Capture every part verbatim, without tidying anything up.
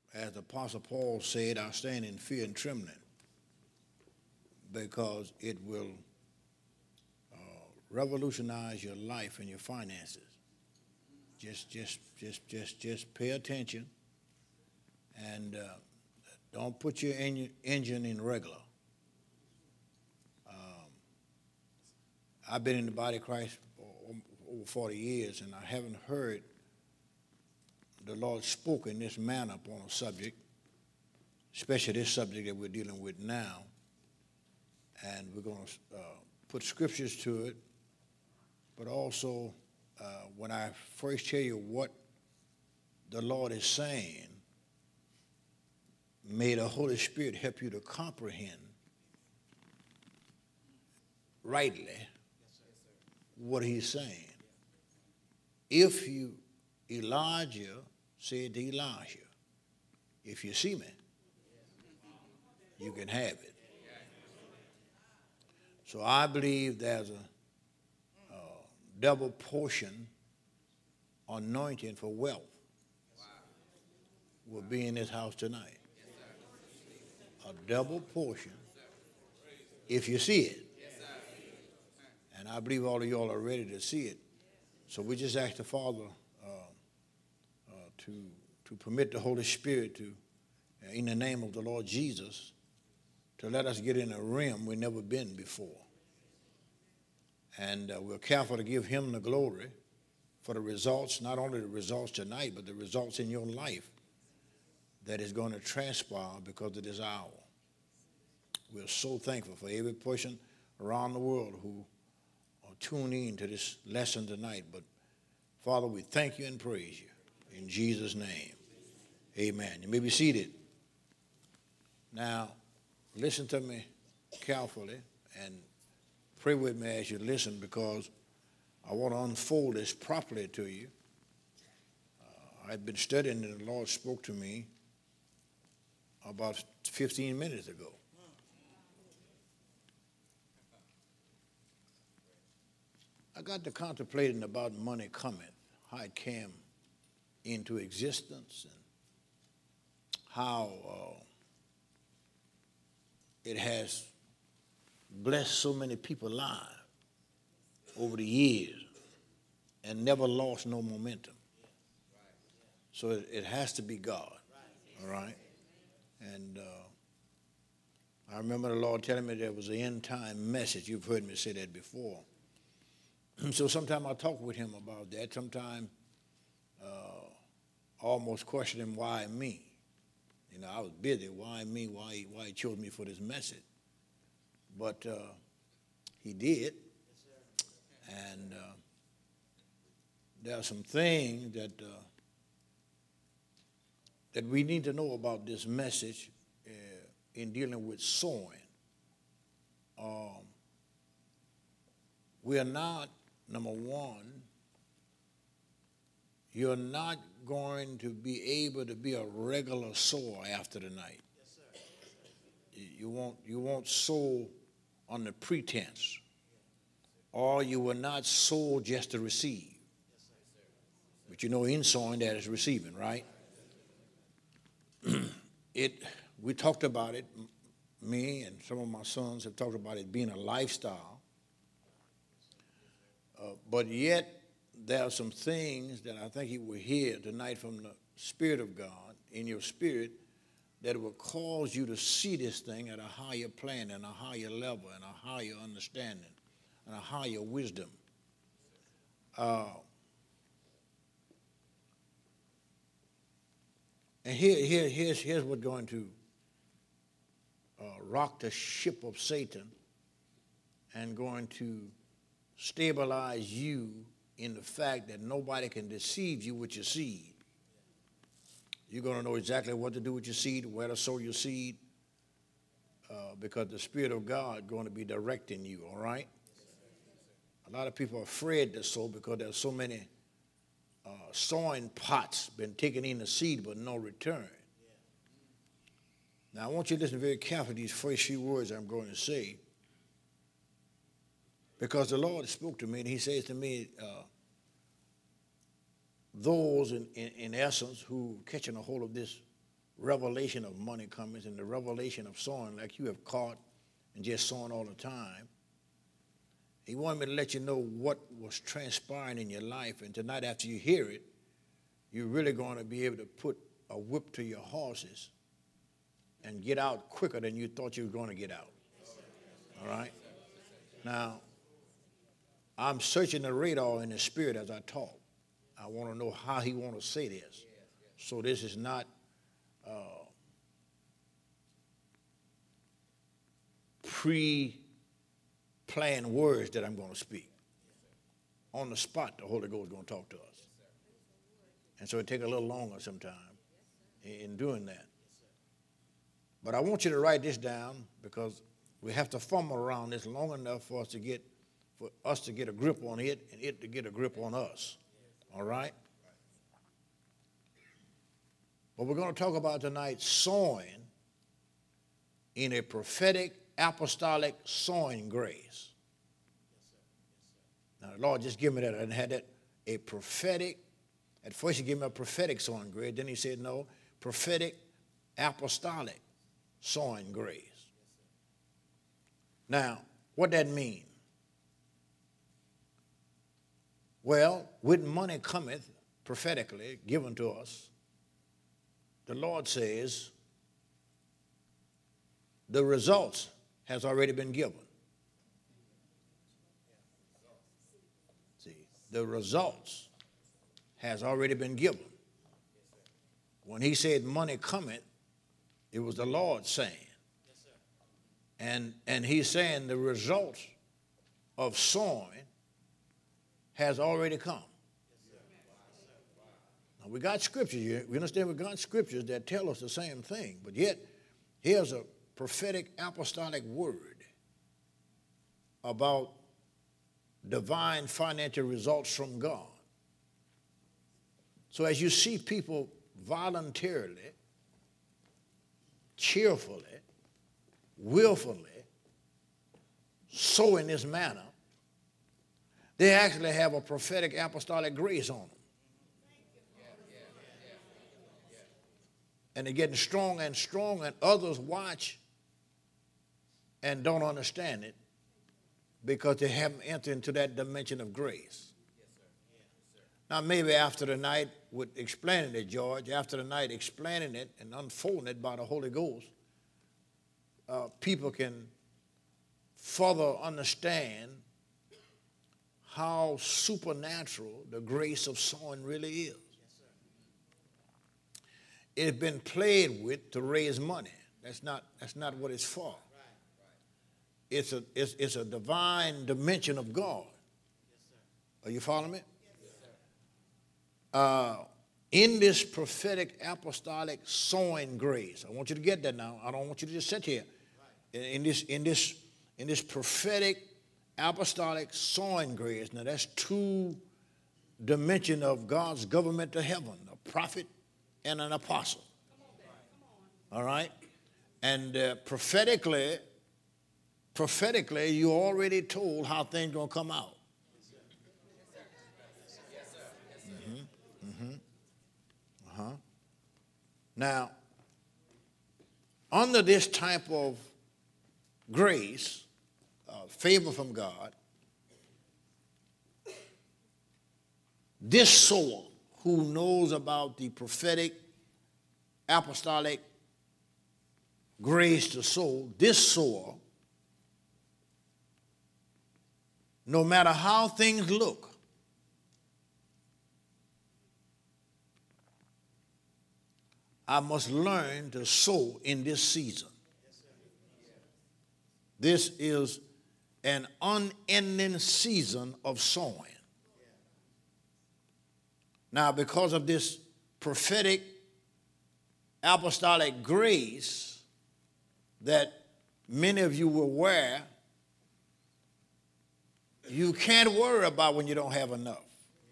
as the Apostle Paul said, I stand in fear and trembling because it will uh, revolutionize your life and your finances. Just, just, just, just, just pay attention and uh, don't put your en- engine in regular. Um, I've been in the body of Christ for over forty years, and I haven't heard the Lord spoke in this manner upon a subject, especially this subject that we're dealing with now. And we're going to uh, put scriptures to it, but also uh, when I first tell you what the Lord is saying, may the Holy Spirit help you to comprehend rightly what he's saying. If you, Elijah said to Elisha, if you see me, you can have it. So I believe there's a, a double portion anointing for wealth will be in this house tonight. A double portion if you see it. And I believe all of y'all are ready to see it. So we just ask the Father uh, uh, to, to permit the Holy Spirit to, uh, in the name of the Lord Jesus, to let us get in a realm we've never been before. And uh, we're careful to give him the glory for the results, not only the results tonight, but the results in your life that is going to transpire because of this hour. We're so thankful for every person around the world who are tuning in to this lesson tonight. But, Father, we thank you and praise you. In Jesus' name, amen. You may be seated. Now, listen to me carefully and pray with me as you listen, because I want to unfold this properly to you. Uh, I've been studying and the Lord spoke to me about fifteen minutes ago. I got to contemplating about money coming, how it came into existence, and how uh, it has blessed so many people's lives over the years and never lost no momentum. So it, it has to be God, all right? And uh, I remember the Lord telling me there was an end-time message. You've heard me say that before. So sometime I talk with him about that. Sometime uh, almost question him, why me? You know, I was busy. Why me? Why, why he chose me for this message? But uh, he did. And uh, there are some things that uh, that we need to know about this message uh, in dealing with sowing. Um, we are not, number one, you're not going to be able to be a regular sower after the night. Yes, sir. You, you won't, you won't sow on the pretense, or you will not sow just to receive. But you know, in sowing, that is receiving, right? It, we talked about it, me and some of my sons have talked about it being a lifestyle, uh, but yet there are some things that I think you will hear tonight from the Spirit of God in your spirit that will cause you to see this thing at a higher plane and a higher level and a higher understanding and a higher wisdom. Uh, and here, here, here's, here's what's going to uh, rock the ship of Satan and going to stabilize you in the fact that nobody can deceive you with your seed. You're going to know exactly what to do with your seed, where to sow your seed, uh, because the Spirit of God is going to be directing you, all right? A lot of people are afraid to sow because there's so many uh, sowing pots been taken in the seed but no return. Now, I want you to listen very carefully to these first few words I'm going to say, because the Lord spoke to me and he says to me, uh, those in, in, in essence who catching a hold of this revelation of money coming and the revelation of sowing like you have caught and just sowing all the time. He wanted me to let you know what was transpiring in your life. And tonight after you hear it, you're really going to be able to put a whip to your horses and get out quicker than you thought you were going to get out. All right? Now, I'm searching the radar in the spirit as I talk. I want to know how he wants to say this. So this is not uh, pre-planned words that I'm going to speak. On the spot, the Holy Ghost is going to talk to us. And so it takes a little longer sometime in doing that. But I want you to write this down because we have to fumble around this long enough for us to get for us to get a grip on it and it to get a grip on us. All right? But we're going to talk about tonight sowing in a prophetic apostolic sowing grace. Now, the Lord just give me that. I had that, a prophetic. At first he gave me a prophetic sowing grace. Then he said, no, prophetic apostolic sowing grace. Now, what that mean? Well, with money cometh prophetically given to us, the Lord says the results has already been given. See, the results has already been given. When he said money cometh, it was the Lord saying. And, and he's saying the results of sowing has already come. Now, we got scriptures here. We understand we got scriptures that tell us the same thing. But yet, here's a prophetic apostolic word about divine financial results from God. So as you see people voluntarily, cheerfully, willfully sow in this manner, they actually have a prophetic apostolic grace on them. And they're getting stronger and stronger, and others watch and don't understand it because they haven't entered into that dimension of grace. Now, maybe after the night with explaining it, George, after the night explaining it and unfolding it by the Holy Ghost, uh, people can further understand how supernatural the grace of sowing really is. It's been played with to raise money. That's not, that's not what it's for. It's a, it's, it's a divine dimension of God. Are you following me? Uh, in this prophetic apostolic sowing grace, I want you to get that now. I don't want you to just sit here. In, in this, in this, in this prophetic apostolic sowing grace, now that's two dimensions of God's government to heaven: a prophet and an apostle. All right, and uh, prophetically, prophetically, you already told how things gonna come out. Uh-huh. Now, under this type of grace, uh, favor from God, this sower who knows about the prophetic, apostolic grace to sow, this sower, no matter how things look, I must learn to sow in this season. This is an unending season of sowing. Now, because of this prophetic apostolic grace that many of you will wear, you can't worry about when you don't have enough.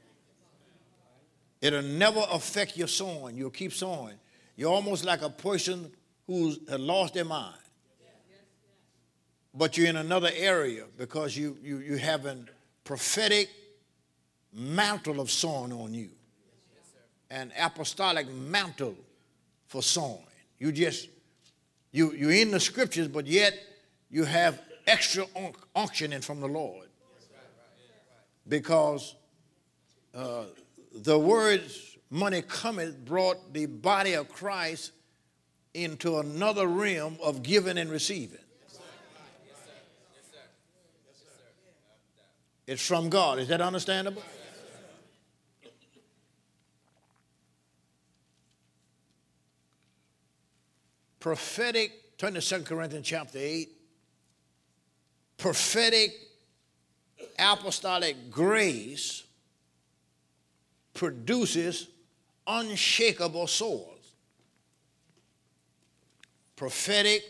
It'll never affect your sowing. You'll keep sowing. You're almost like a person who's lost their mind. But you're in another area because you, you, you have a prophetic mantle of sowing on you. An apostolic mantle for sowing. You just, you, you're in the scriptures, but yet you have extra unctioning from the Lord. Because uh, the words money cometh brought the body of Christ into another realm of giving and receiving. It's from God. Is that understandable? Prophetic, turn to Second Corinthians chapter eight. Prophetic apostolic grace produces unshakable swords. Prophetic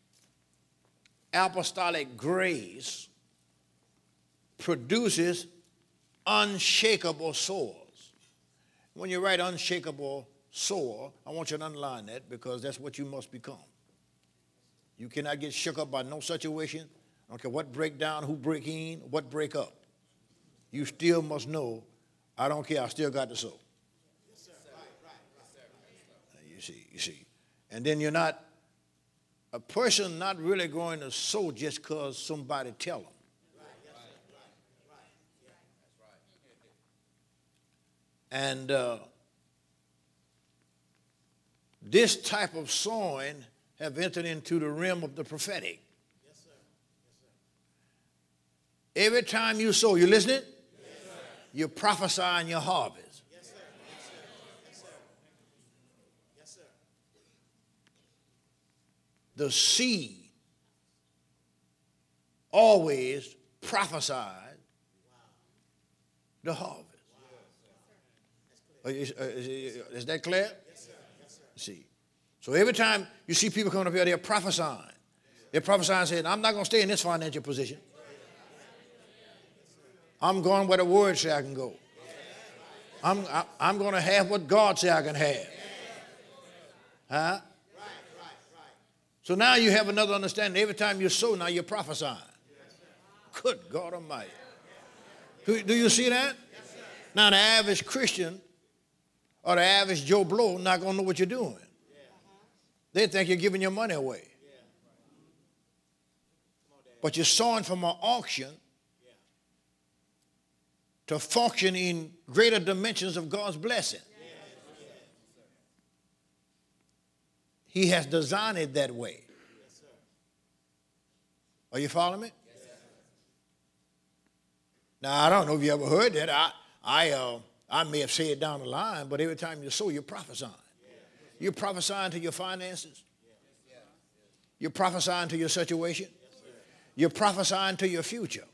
apostolic grace produces unshakable swords. When you write unshakable sword, I want you to underline that because that's what you must become. You cannot get shook up by no situation. I don't care what break down, who break in, what break up. You still must know, I don't care, I still got the soul. Yes, sir. Right, right, right. You see, you see. And then you're not, a person not really going to sow just because somebody tell them. Right, yes, sir. Right, right. Yeah, that's right. And uh, this type of sowing have entered into the realm of the prophetic. Yes, sir. Yes, sir. Every time you sow, you listening? Yes, sir. You're prophesying your harvest. Yes, sir. Yes, sir. Yes, sir. Yes, sir. The seed always prophesied the harvest. Wow. Is, is, is that clear? Yes, sir. Yes, sir. See. So every time you see people coming up here, they're prophesying. They're prophesying saying, I'm not going to stay in this financial position. I'm going where the word says I can go. I'm, I, I'm going to have what God says I can have. Huh? So now you have another understanding. Every time you sow, now you're prophesying. Good God Almighty. Do, do you see that? Now the average Christian or the average Joe Blow not going to know what you're doing. They think you're giving your money away. But you're sowing from an auction to function in greater dimensions of God's blessing. He has designed it that way. Are you following me? Now, I don't know if you ever heard that. I, I, uh, I may have said it down the line, but every time you sow, you're prophesying. You're prophesying to your finances. You're prophesying to your situation. You're prophesying to your future.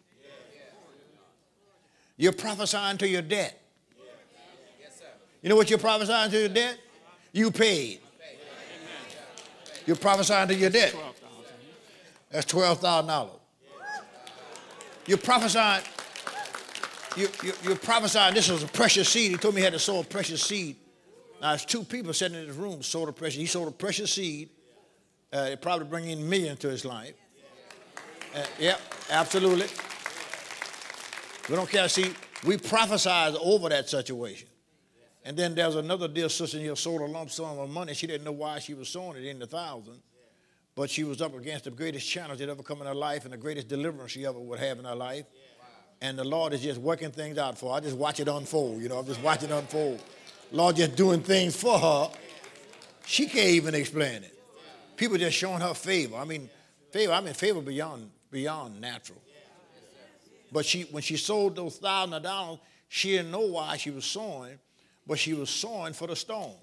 You're prophesying to your debt. You know what you're prophesying to your debt? You paid. You're prophesying to your debt. That's twelve thousand dollars. You're prophesying. You, you, you're prophesying this was a precious seed. He told me he had to sow a precious seed. Now, there's two people sitting in this room sowed a precious. He sowed a precious seed. Uh, it probably bring in millions to his life. Uh, yep, absolutely. We don't care. See, we prophesied over that situation. And then there's another dear sister here sold a lump sum of money. She didn't know why she was sowing it in the thousands. But she was up against the greatest challenge that ever come in her life and the greatest deliverance she ever would have in her life. And the Lord is just working things out for her. I just watch it unfold. You know, I'm just watching it unfold. Lord just doing things for her. She can't even explain it. People just showing her favor. I mean, favor, I mean favor beyond beyond natural. But she when she sold those thousands of dollars, she didn't know why she was sowing, but she was sowing for the stone.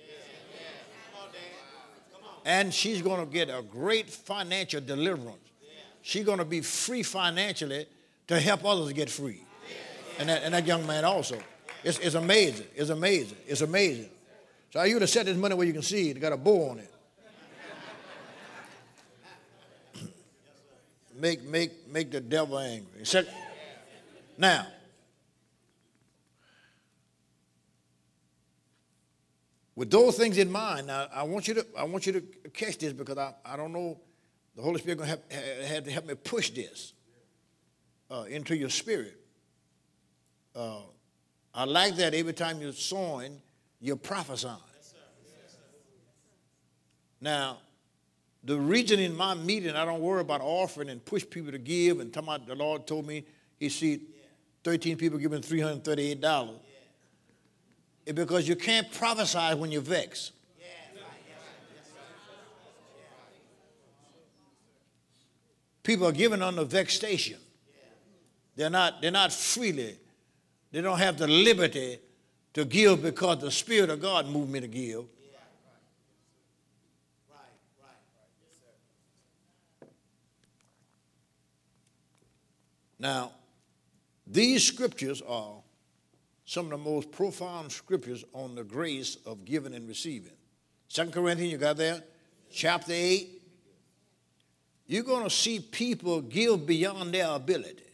And she's going to get a great financial deliverance. She's going to be free financially to help others get free. And that, and that young man also. It's, it's amazing. It's amazing. It's amazing. So I used to set this money where you can see it. It got a bow on it. make, make, make the devil angry. Now, with those things in mind, now I want you to I want you to catch this because I, I don't know, the Holy Spirit going to have, have to help me push this uh, into your spirit. Uh, I like that every time you're sowing, you're prophesying. Now, the reason in my meeting I don't worry about offering and push people to give and talking about the Lord told me he see thirteen people giving three hundred thirty-eight dollars. It's because you can't prophesy when you're vexed. People are giving under vexation. They're not, they're not freely. They don't have the liberty to give because the Spirit of God moved me to give. Now, these scriptures are some of the most profound scriptures on the grace of giving and receiving. Second Corinthians, you got there? Chapter eight. You're going to see people give beyond their ability.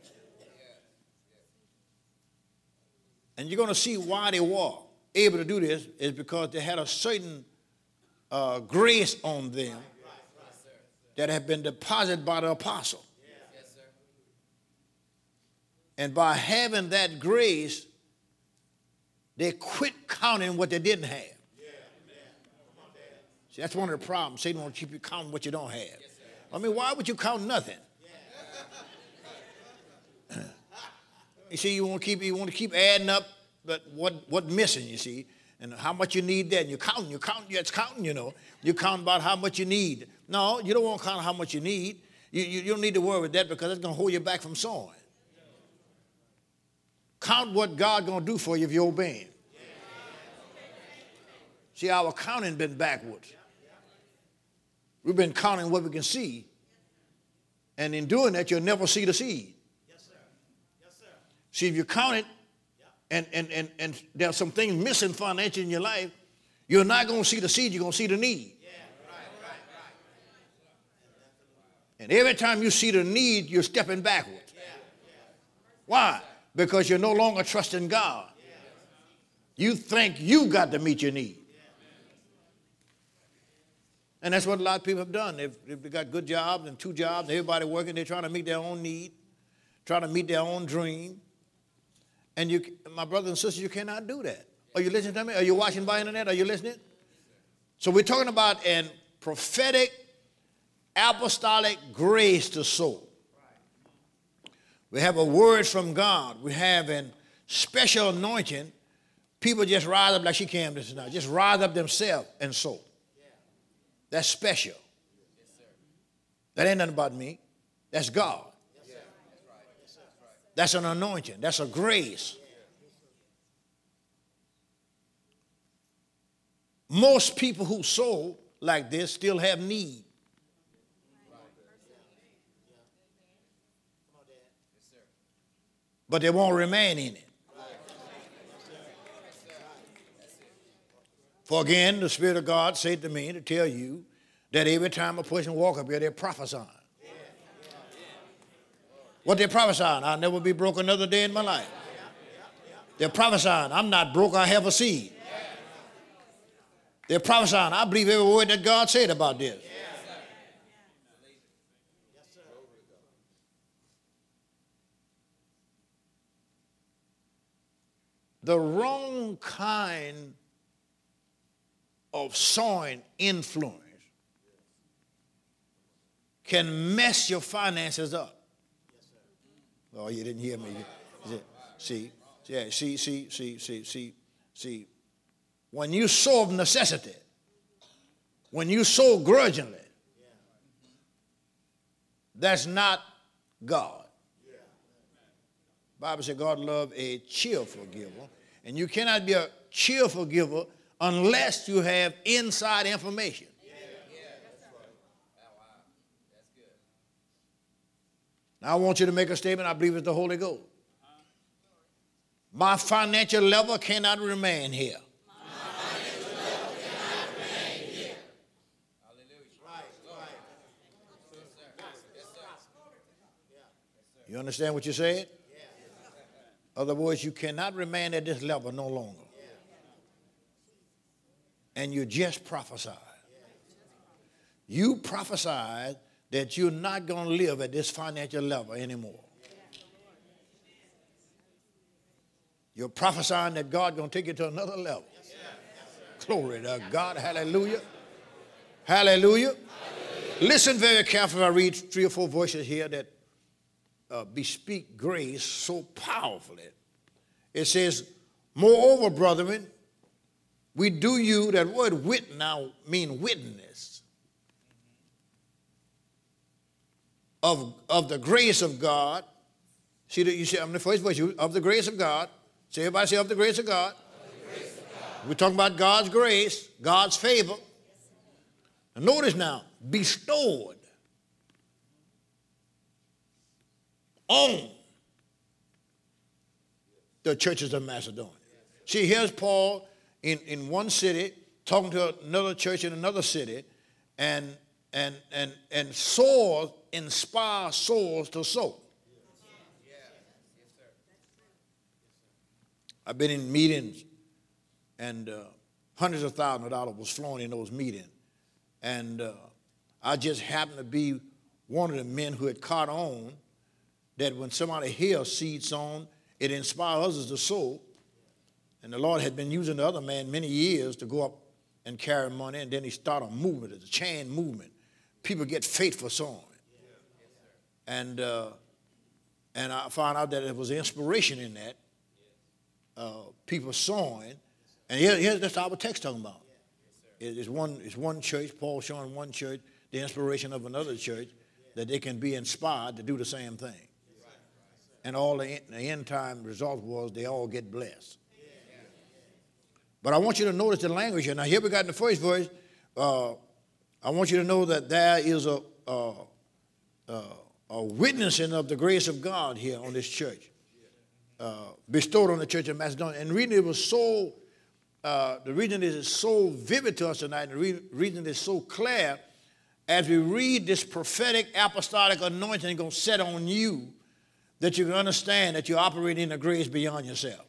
And you're going to see why they were able to do this is because they had a certain uh, grace on them that had been deposited by the apostle. And by having that grace, they quit counting what they didn't have. See, that's one of the problems. Satan wants to keep you counting what you don't have. I mean, why would you count nothing? You see, you want to keep you want to keep adding up, but what what missing? You see, and how much you need that, and you're counting, you're counting, it's counting. You know, you count about how much you need. No, you don't want to count how much you need. You you, you don't need to worry with that because it's going to hold you back from sowing. Count what God's going to do for you if you're obeying. See, our counting been backwards. We've been counting what we can see. And in doing that, you'll never see the seed. Yes, sir. Yes, sir. See, if you count it and, and, and, and there's some things missing financially in your life, you're not going to see the seed, you're going to see the need. Yeah, right, right, right. And every time you see the need, you're stepping backwards. Yeah, yeah. Why? Because you're no longer trusting God. Yeah. You think you got to meet your need. And that's what a lot of people have done. They've, they've got good jobs and two jobs, everybody working, they're trying to meet their own need, trying to meet their own dream. And you, my brothers and sisters, you cannot do that. Are you listening to me? Are you watching by internet? Are you listening? So we're talking about an prophetic, apostolic grace to sow. We have a word from God. We have a special anointing. People just rise up like she came this now. Just rise up themselves and sow. That's special. Yes, sir. That ain't nothing about me. That's God. Yes, sir. That's right. Yes, sir. That's an anointing. That's a grace. Most people who sow like this still have need. But they won't remain in it. For again, the Spirit of God said to me to tell you that every time a person walk up here, they're prophesying. What they're prophesying, I'll never be broke another day in my life. They're prophesying, I'm not broke, I have a seed. They're prophesying, I believe every word that God said about this. The wrong kind of sowing influence can mess your finances up. Oh, you didn't hear me. See, yeah, see, see, see, see, see, see. When you sow of necessity, when you sow grudgingly, that's not God. The Bible says God loves a cheerful giver, and you cannot be a cheerful giver unless you have inside information. Yeah. Yeah. That's right. Wow. That's good. Now I want you to make a statement. I believe it's the Holy Ghost. My financial level cannot remain here. My financial level cannot remain here. Hallelujah. Right, right. Yes, sir. Yes, sir. You understand what you said? In other words, you cannot remain at this level no longer. And you just prophesied. You prophesied that you're not going to live at this financial level anymore. You're prophesying that God's going to take you to another level. Glory to God. Hallelujah. Hallelujah. Hallelujah. Listen very carefully. I read three or four voices here that uh, bespeak grace so powerfully. It says, moreover, brethren, we do you, that word wit now mean witness of, of the grace of God. See that you see, I'm the first voice, of the grace of God. Say, everybody say, of the grace of God. Of the grace of God. We're talking about God's grace, God's favor. Now notice now, bestowed on the churches of Macedonia. See, here's Paul in, in one city talking to another church in another city, and and and and Saul inspires souls to sow. I've been in meetings, and uh, hundreds of thousands of dollars was flowing in those meetings, and uh, I just happened to be one of the men who had caught on that when somebody hears seed sown, it inspires others to sow. And the Lord had been using the other man many years to go up and carry money, and then he started a movement, it's a chain movement. People get faithful sowing. And, uh, and I found out that there was inspiration in that, uh, people sowing. And here, here's that's our text talking about. It's one, it's one church, Paul showing one church, the inspiration of another church, that they can be inspired to do the same thing. And all the, the end time result was they all get blessed. But I want you to notice the language here. Now, here we got in the first verse, uh, I want you to know that there is a, a, a, a witnessing of the grace of God here on this church, uh, bestowed on the church of Macedonia. And the reason it was so, uh, the reason it is so vivid to us tonight, and the re- reason it is so clear, as we read this prophetic apostolic anointing going to set on you, that you can understand that you're operating in a grace beyond yourself.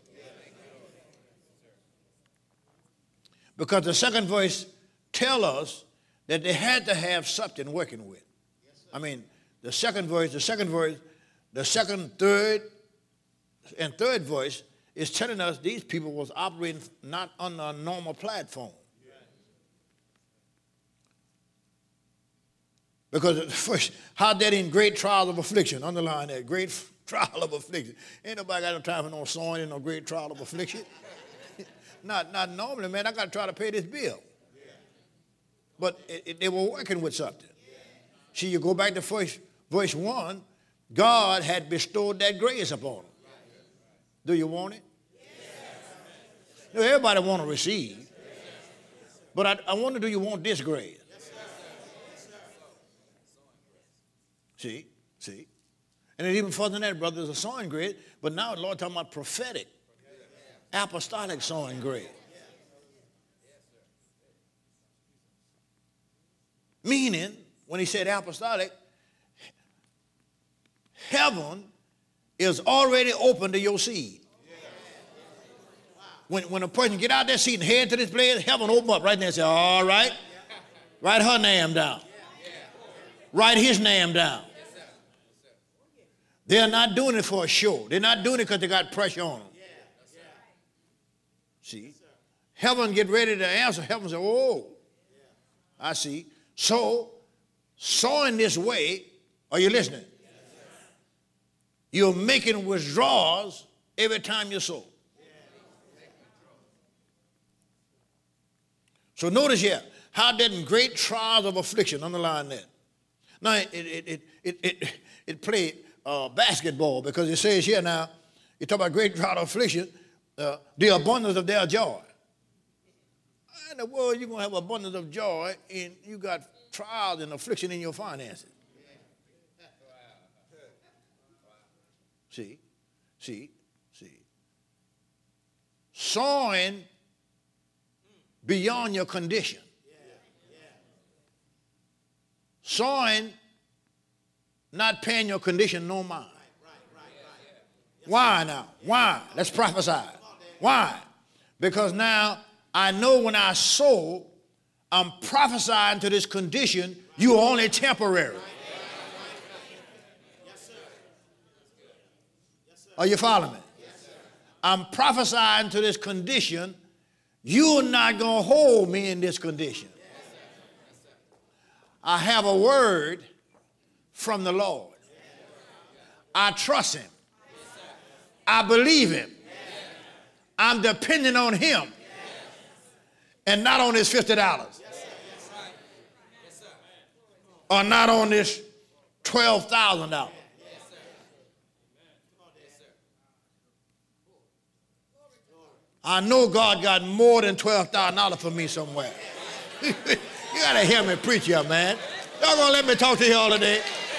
Because the second verse tells us that they had to have something working with. I mean, the second verse, the second verse, the second, third, and third verse is telling us these people was operating not on a normal platform. Because first, how that in great trials of affliction, underline that, great trial of affliction. Ain't nobody got no time for no sowing in no great trial of affliction. Not, not normally, man. I got to try to pay this bill. But it, it, they were working with something. See, you go back to first, verse one, God had bestowed that grace upon them. Do you want it? No, everybody want to receive. But I, I wonder, do you want this grace? See, see. And then even further than that, brother, there's a sowing grace, but now the Lord talking about prophetic. Apostolic sowing grace. Meaning, when he said apostolic, heaven is already open to your seed. When, when a person get out their seat and head to this place, heaven open up right there and say, all right, write her name down. Write his name down. They're not doing it for a show. They're not doing it because they got pressure on them. See, heaven get ready to answer. Heaven say, oh, I see. So, sowing this way, are you listening? You're making withdrawals every time you sow. So notice here, how that in great trials of affliction, underline that. Now, it, it, it, it, it, it played uh, basketball, because it says here now, you talk about great trial of affliction, Uh, the abundance of their joy. In the world, you're going to have abundance of joy, and you got trials and affliction in your finances. See, see, see. Sowing beyond your condition. Sowing, not paying your condition no mind. Why now? Why? Let's prophesy. Why? Because now I know when I sow, I'm prophesying to this condition, you are only temporary. Are you following me? I'm prophesying to this condition, you're not going to hold me in this condition. I have a word from the Lord. I trust him. I believe him. I'm depending on him and not on his fifty dollars or not on this twelve thousand dollars. I know God got more than twelve thousand dollars for me somewhere. You got to hear me preach here, man. Y'all going to let me talk to you all today?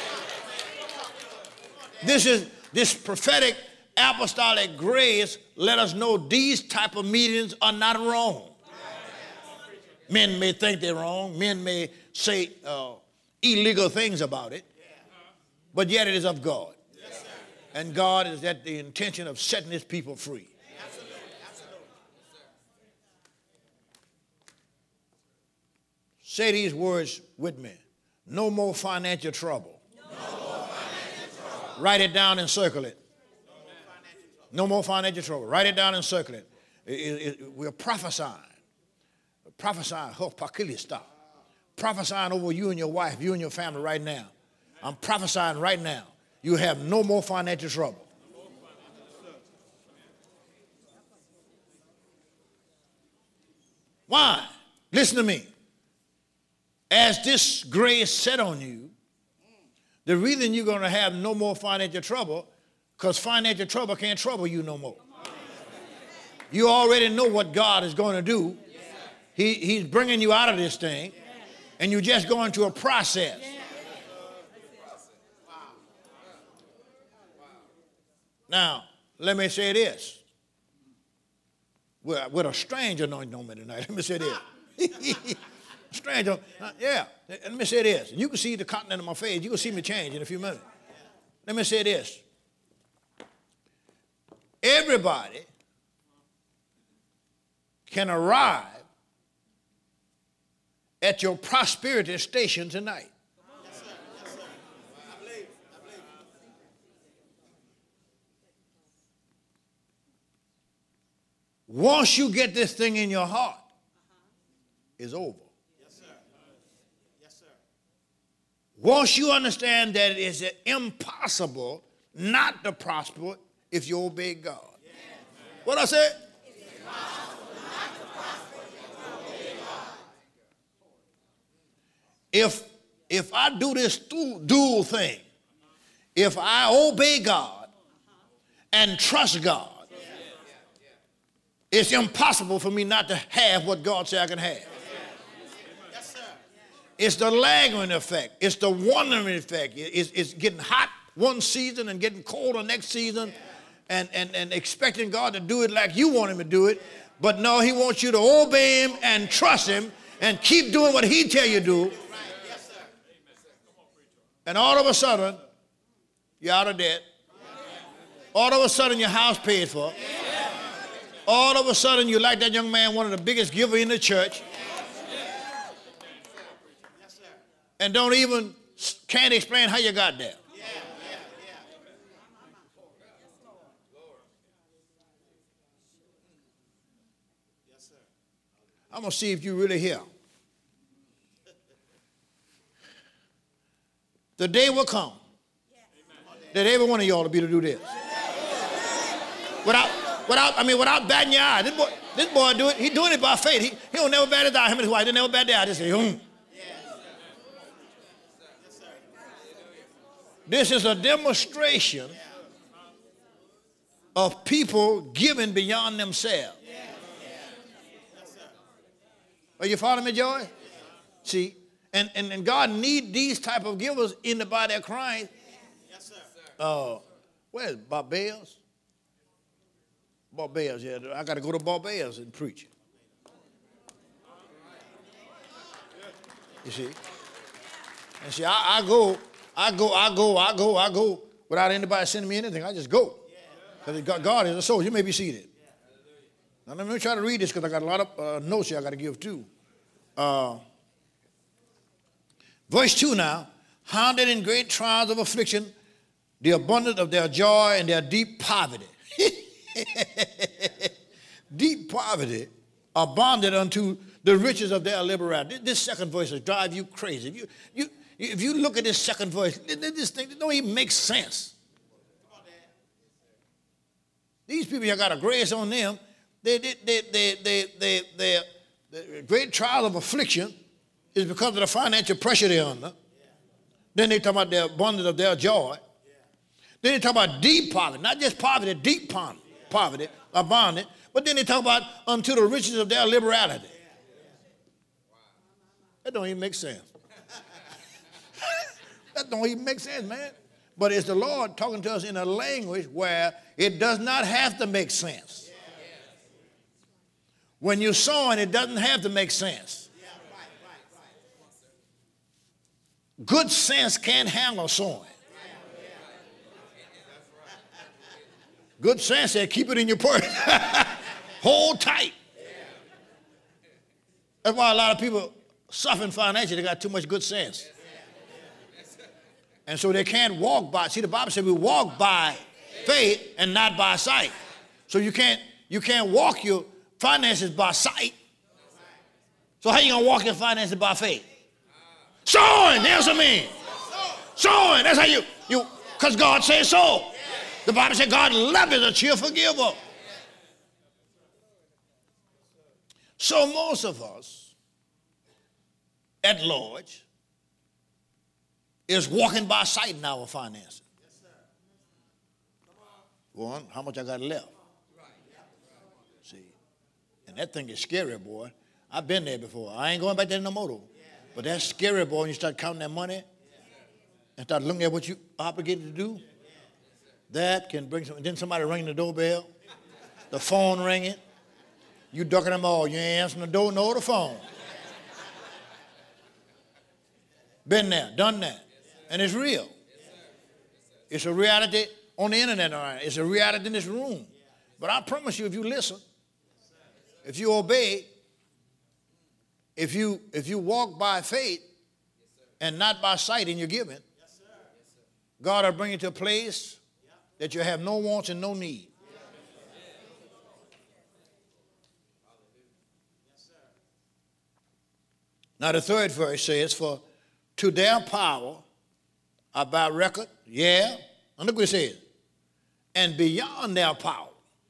This is this prophetic apostolic grace let us know these type of meetings are not wrong. Men may think they're wrong. Men may say uh, illegal things about it. But yet it is of God. And God is at the intention of setting his people free. Say these words with me. No more financial trouble. No more financial trouble. Write it down and circle it. No more financial trouble. Write it down and circle it. It, it, it we're prophesying. Prophesying. Prophesying over you and your wife, you and your family right now. I'm prophesying right now. You have no more financial trouble. Why? Listen to me. As this grace set on you, the reason you're going to have no more financial trouble, because financial trouble can't trouble you no more. You already know what God is going to do. He, he's bringing you out of this thing, and you're just going through a process. Now, let me say this. With, with a strange anointing on me tonight, let me say this. Stranger, uh, yeah. Let me say this. You can see the continent of my face. You can see me change in a few minutes. Let me say this. Everybody can arrive at your prosperity station tonight. Yes, sir. Yes, sir. I believe. I believe. Once you get this thing in your heart, it's over. Once you understand that it is impossible not to prosper if you obey God. Yes. What I said? It's impossible not to prosper if you obey God. If, if I do this dual thing, if I obey God and trust God, it's impossible for me not to have what God said I can have. It's the lingering effect. It's the wandering effect. It's, it's getting hot one season and getting cold the next season and, and, and expecting God to do it like you want him to do it. But no, he wants you to obey him and trust him and keep doing what he tell you to do. And all of a sudden, you're out of debt. All of a sudden, your house paid for. All of a sudden, you're like that young man, one of the biggest givers in the church. And don't even, can't explain how you got there. Yeah, yeah, yeah. Yes, sir. I'm going to see if you're really here. The day will come that every one of y'all will be able to do this. Without, without, I mean, without batting your eye. This boy, this boy do it. He's doing it by faith. He, he don't never bat his eye. Him and his wife, they never bat their eye. They say, hmm. This is a demonstration of people giving beyond themselves. Are you following me, Joy? See, and, and, and God need these type of givers in the body of Christ. Yes, sir. Uh, where's Barbados? Barbados, yeah. I got to go to Barbados and preach. You see? And see, I, I go... I go, I go, I go, I go without anybody sending me anything. I just go. Because God is a soul. You may be seated. Now, let me try to read this because I got a lot of uh, notes here I got to give too. Uh, verse two now. How that in great trials of affliction, the abundance of their joy and their deep poverty. Deep poverty abounded unto the riches of their liberality. This second verse will drive you crazy. If you, you, if you look at this second verse, this thing don't even make sense. These people that got a grace on them, they, they, they, they, they, they, they, the great trial of affliction is because of the financial pressure they're under. Then they talk about the abundance of their joy. Then they talk about deep poverty, not just poverty, deep poverty, poverty, abundance. But then they talk about unto the riches of their liberality. That don't even make sense. That don't even make sense, man. But it's the Lord talking to us in a language where it does not have to make sense. When you're sowing, it doesn't have to make sense. Good sense can't handle sowing. Good sense said keep it in your purse. Hold tight. That's why a lot of people suffering financially. They got too much good sense. And so they can't walk by. See, the Bible said we walk by faith and not by sight. So you can't, you can't walk your finances by sight. So how you going to walk your finances by faith? Sowing, there's a mean. Sowing, that's how you, you, because God says so. The Bible said God loves a cheerful giver. So most of us at large is walking by sight in our finances. One, how much I got left? See, and that thing is scary, boy. I've been there before. I ain't going back there no more, though. But that's scary, boy, when you start counting that money and start looking at what you obligated to do. That can bring some. Then somebody ring the doorbell, the phone ringing. You ducking them all. You ain't answering the door, nor the phone. Been there, done that. And it's real. It's a reality on the internet. It's a reality in this room. But I promise you, if you listen, if you obey, if you if you walk by faith and not by sight in your giving, God will bring you to a place that you have no wants and no need. Now the third verse says, for to their power are by record, yeah, and look what it says, and beyond their power.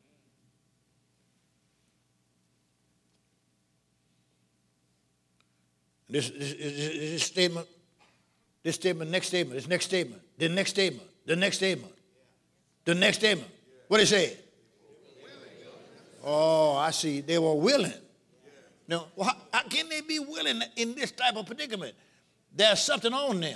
This, this, this, this statement, this statement, next statement, this next statement, the next statement, the next statement, the next statement. What did it say? Oh, I see. They were willing. Now, well, how, how can they be willing in this type of predicament? There's something on them.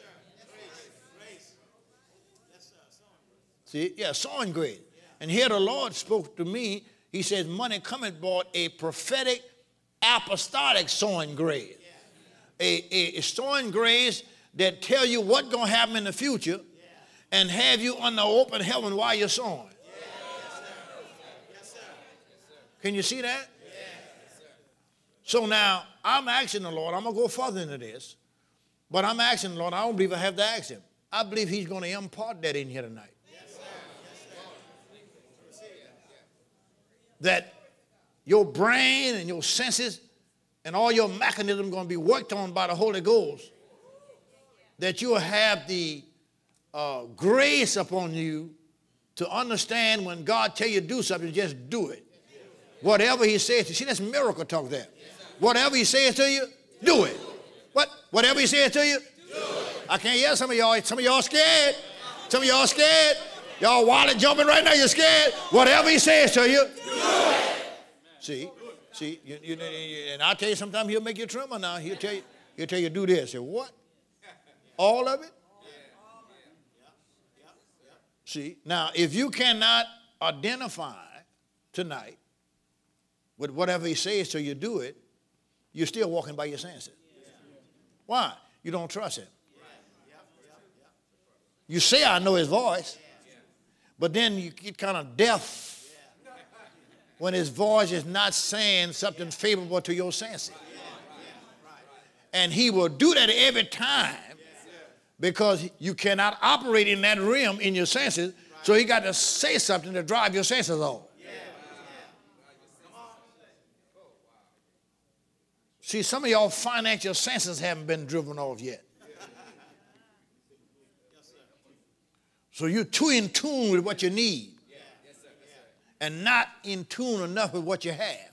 See, yeah, sowing grace. And here the Lord spoke to me. He says, money cometh brought a prophetic apostolic sowing grace. A, a, a sowing grace that tell you what's going to happen in the future and have you under open heaven while you're sowing. Can you see that? So now, I'm asking the Lord, I'm going to go further into this, but I'm asking the Lord, I don't believe I have to ask him. I believe he's going to impart that in here tonight. That your brain and your senses and all your mechanisms are going to be worked on by the Holy Ghost, that you'll have the uh, grace upon you to understand when God tell you to do something, just do it. Whatever he says to you. See, that's miracle talk there. Whatever he says to you, do it. What? Whatever he says to you, do it. I can't hear some of y'all. Some of y'all scared. Some of y'all scared. Y'all wallet jumping right now. You're scared. Whatever he says to you, do it. See, see, you, you, you, and I'll tell you, sometimes he'll make you tremble now. He'll tell you, he'll tell you do this. Say, what? All of it? See, now, if you cannot identify tonight with whatever he says till you do it, you're still walking by your senses. Why? You don't trust him. You say, I know his voice, but then you get kind of deaf when his voice is not saying something favorable to your senses. And he will do that every time because you cannot operate in that realm in your senses, so he got to say something to drive your senses off. See, some of y'all financial senses haven't been driven off yet. So you're too in tune with what you need and not in tune enough with what you have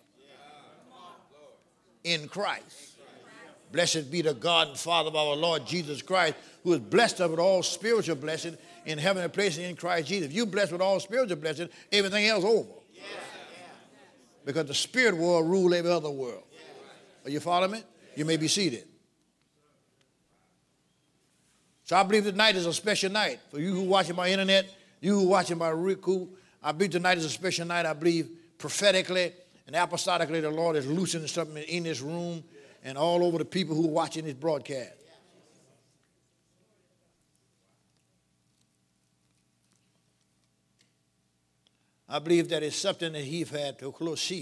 in Christ. Blessed be the God and Father of our Lord Jesus Christ, who is blessed us with all spiritual blessings in heavenly places in Christ Jesus. If you're blessed with all spiritual blessings, everything else over. Because the spirit world rules every other world. Are you following me? You may be seated. So I believe tonight is a special night. For you who watching my internet, you who watching my Riku, I believe tonight is a special night. I believe prophetically and apostolically the Lord is loosening something in this room and all over the people who are watching this broadcast. I believe that it's something that he's had to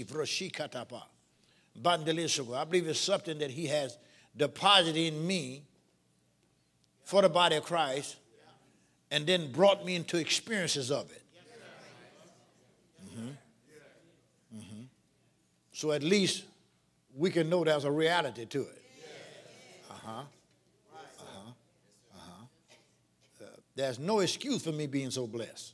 I believe it's something that he has deposited in me for the body of Christ and then brought me into experiences of it. Mm-hmm. Mm-hmm. So at least we can know there's a reality to it. Uh-huh. Uh-huh. Uh-huh. Uh, there's no excuse for me being so blessed.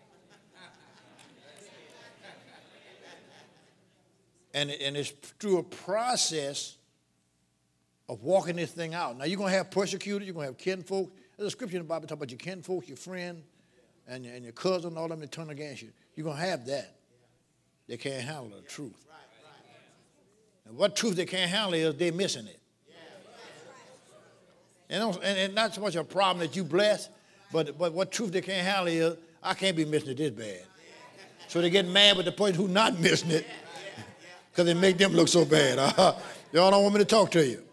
And, and it's through a process of walking this thing out. Now, you're going to have persecutors, you're going to have kinfolk. There's a scripture in the Bible talking about your kinfolk, your friend, and your, and your cousin, all of them that turn against you. You're going to have that. They can't handle the truth. And what truth they can't handle is they're missing it. And, and, and not so much a problem that you bless, but, but what truth they can't handle is, I can't be missing it this bad. So they get mad with the person who's not missing it, because it make them look so bad. Uh, y'all don't want me to talk to you.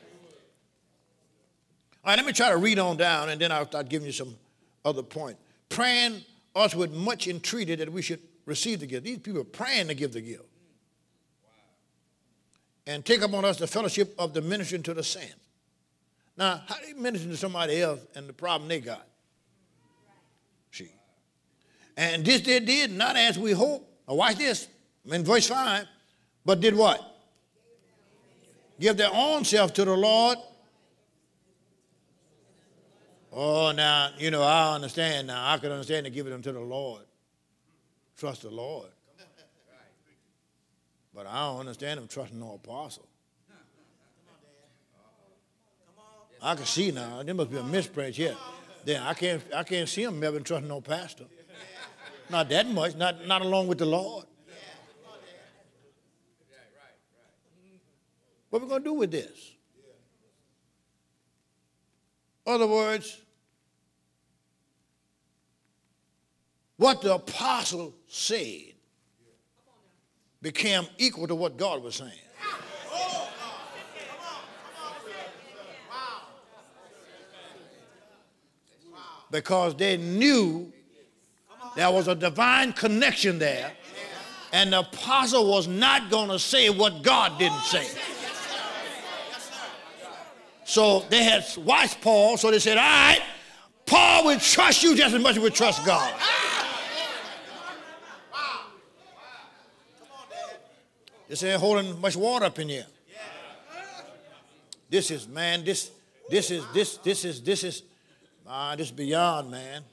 All right, let me try to read on down, and then I'll start giving you some other point. Praying us with much entreaty that we should receive the gift. These people are praying to give the gift. And take upon us the fellowship of the ministering to the saints. Now, how do you minister to somebody else and the problem they got? See. And this they did, not as we hope. Now watch this. In verse five. But did what? Give their own self to the Lord. Oh, now, you know, I understand now. I can understand to give them to the Lord. Trust the Lord. But I don't understand them trusting no apostle. I can see now. There must be a misprint here. Then I can't I can't see them ever trusting no pastor. Not that much, not, not along with the Lord. What are we going to do with this? Other words, what the apostle said became equal to what God was saying. Because they knew there was a divine connection there, and the apostle was not going to say what God didn't say. So they had watched Paul, so they said, all right, Paul will trust you just as much as we trust God. This ain't holding much water up in here. This is, man, this, this is, this, this is, this is, ah, this is beyond, man.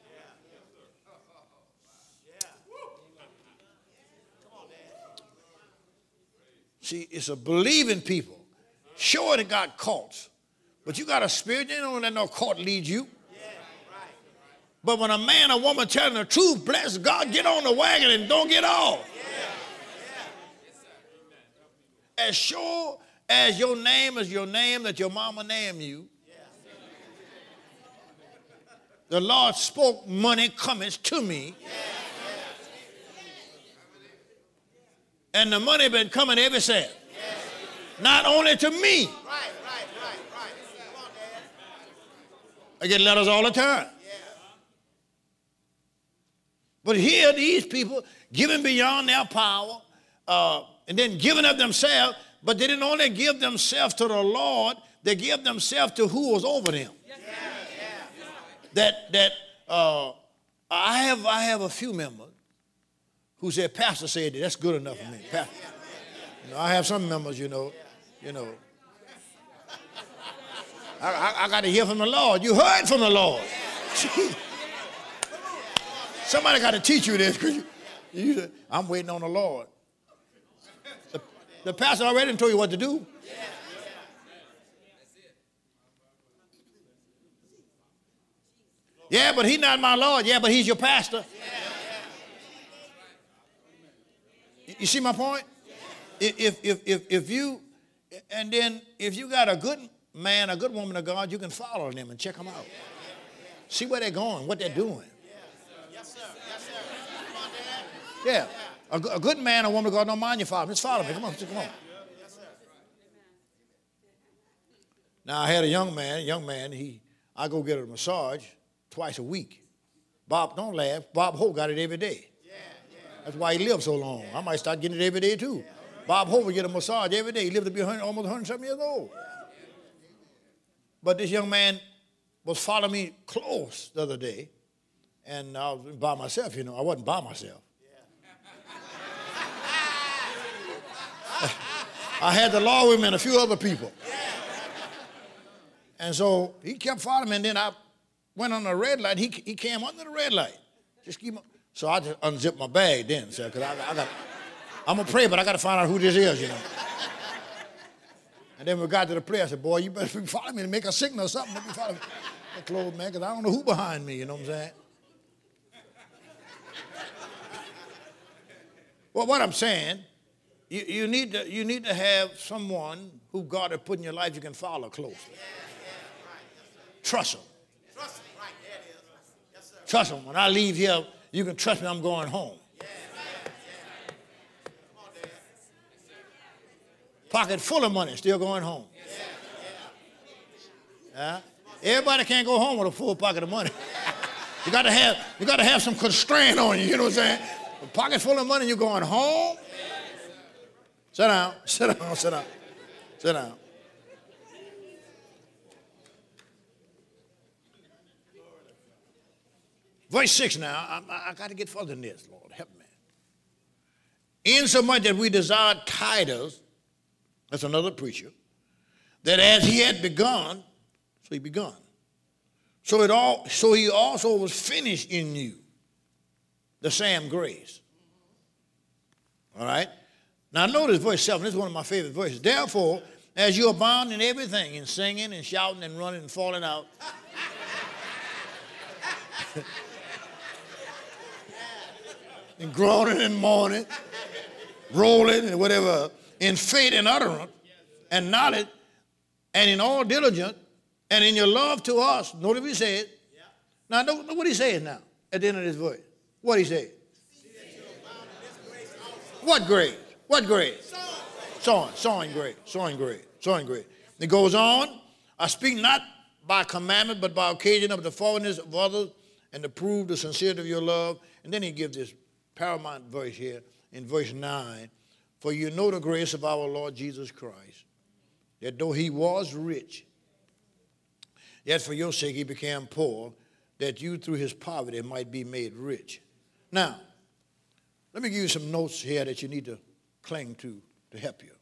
See, it's a believing people. Sure, they got cults. But you got a spirit, they don't let no cult lead you. But when a man or woman telling the truth, bless God, get on the wagon and don't get off. As sure as your name is your name that your mama named you, the Lord spoke, money cometh to me. And the money been coming ever since. Not only to me. I get letters all the time. But here these people giving beyond their power uh, and then giving of themselves, but they didn't only give themselves to the Lord, they gave themselves to who was over them. Yeah. Yeah. That that uh, I have I have a few members who said, Pastor said that, that's good enough for me. Pastor. You know, I have some members, you know, you know, I, I, I got to hear from the Lord. You heard from the Lord. Somebody got to teach you this. You, you, I'm waiting on the Lord. The, the pastor already told you what to do. Yeah, but he's not my Lord. Yeah, but he's your pastor. You see my point? If, if, if, if you, and then if you got a good man, a good woman of God, you can follow them and check them out. See where they're going, what they're doing. Yes, sir. Yes, sir. Come on, Dad. Yeah. A, a good man or woman of God, don't mind you follow. Just follow me. Come on, come on. Yes, sir. Now, I had a young man, young man, he, I go get a massage twice a week. Bob, don't laugh. Bob Hope got it every day. Yeah, yeah. That's why he lived so long. I might start getting it every day, too. Bob Hope would get a massage every day. He lived to be one hundred, almost one hundred something years old. But this young man was following me close the other day, and I was by myself, you know. I wasn't by myself. I had the law with me and a few other people. And so he kept following me, and then I went on the red light. He, he came under the red light. Just keep on. So I just unzipped my bag then, sir, because I, I got, I'm going to pray, but I got to find out who this is, you know. And then we got to the prayer. I said, boy, you better follow me to make a signal or something. Let me follow me. I closed, man, because I don't know who behind me, you know what I'm saying? Well, what I'm saying, you, you, need to, you need to have someone who God has put in your life you can follow closely. Trust him. Trust him. Right, there it is. Yes, sir. Trust him. When I leave here, you can trust me I'm going home. Yeah, yeah, yeah. Come on, Dad. Pocket full of money, still going home. Yeah? Everybody can't go home with a full pocket of money. you got to have you got to have some constraint on you. You know what I'm saying? A pocket full of money, you're going home. Sit down. Sit down. Sit down. Sit down. Verse six now. I, I, I got to get further than this, Lord. Help me. Insomuch that we desire Titus, that's another preacher, that as he had begun, so he begun. So it all, so he also was finished in you, the same grace. All right? Now notice verse seven. This is one of my favorite verses. Therefore, as you abound in everything, in singing and shouting and running and falling out, and groaning and mourning, rolling and whatever, in faith and utterance, and knowledge, and in all diligence, and in your love to us. Notice what he said. Yeah. Now, know, know what he says now at the end of this verse. What he said. What grace? What grace? Sowing, sowing grace, sowing grace, sowing grace. It goes on. I speak not by commandment, but by occasion of the forwardness of others, and to prove the sincerity of your love. And then he gives this paramount verse here in verse nine. For you know the grace of our Lord Jesus Christ, that though he was rich, yet for your sake he became poor, that you through his poverty might be made rich. Now, let me give you some notes here that you need to cling to to help you.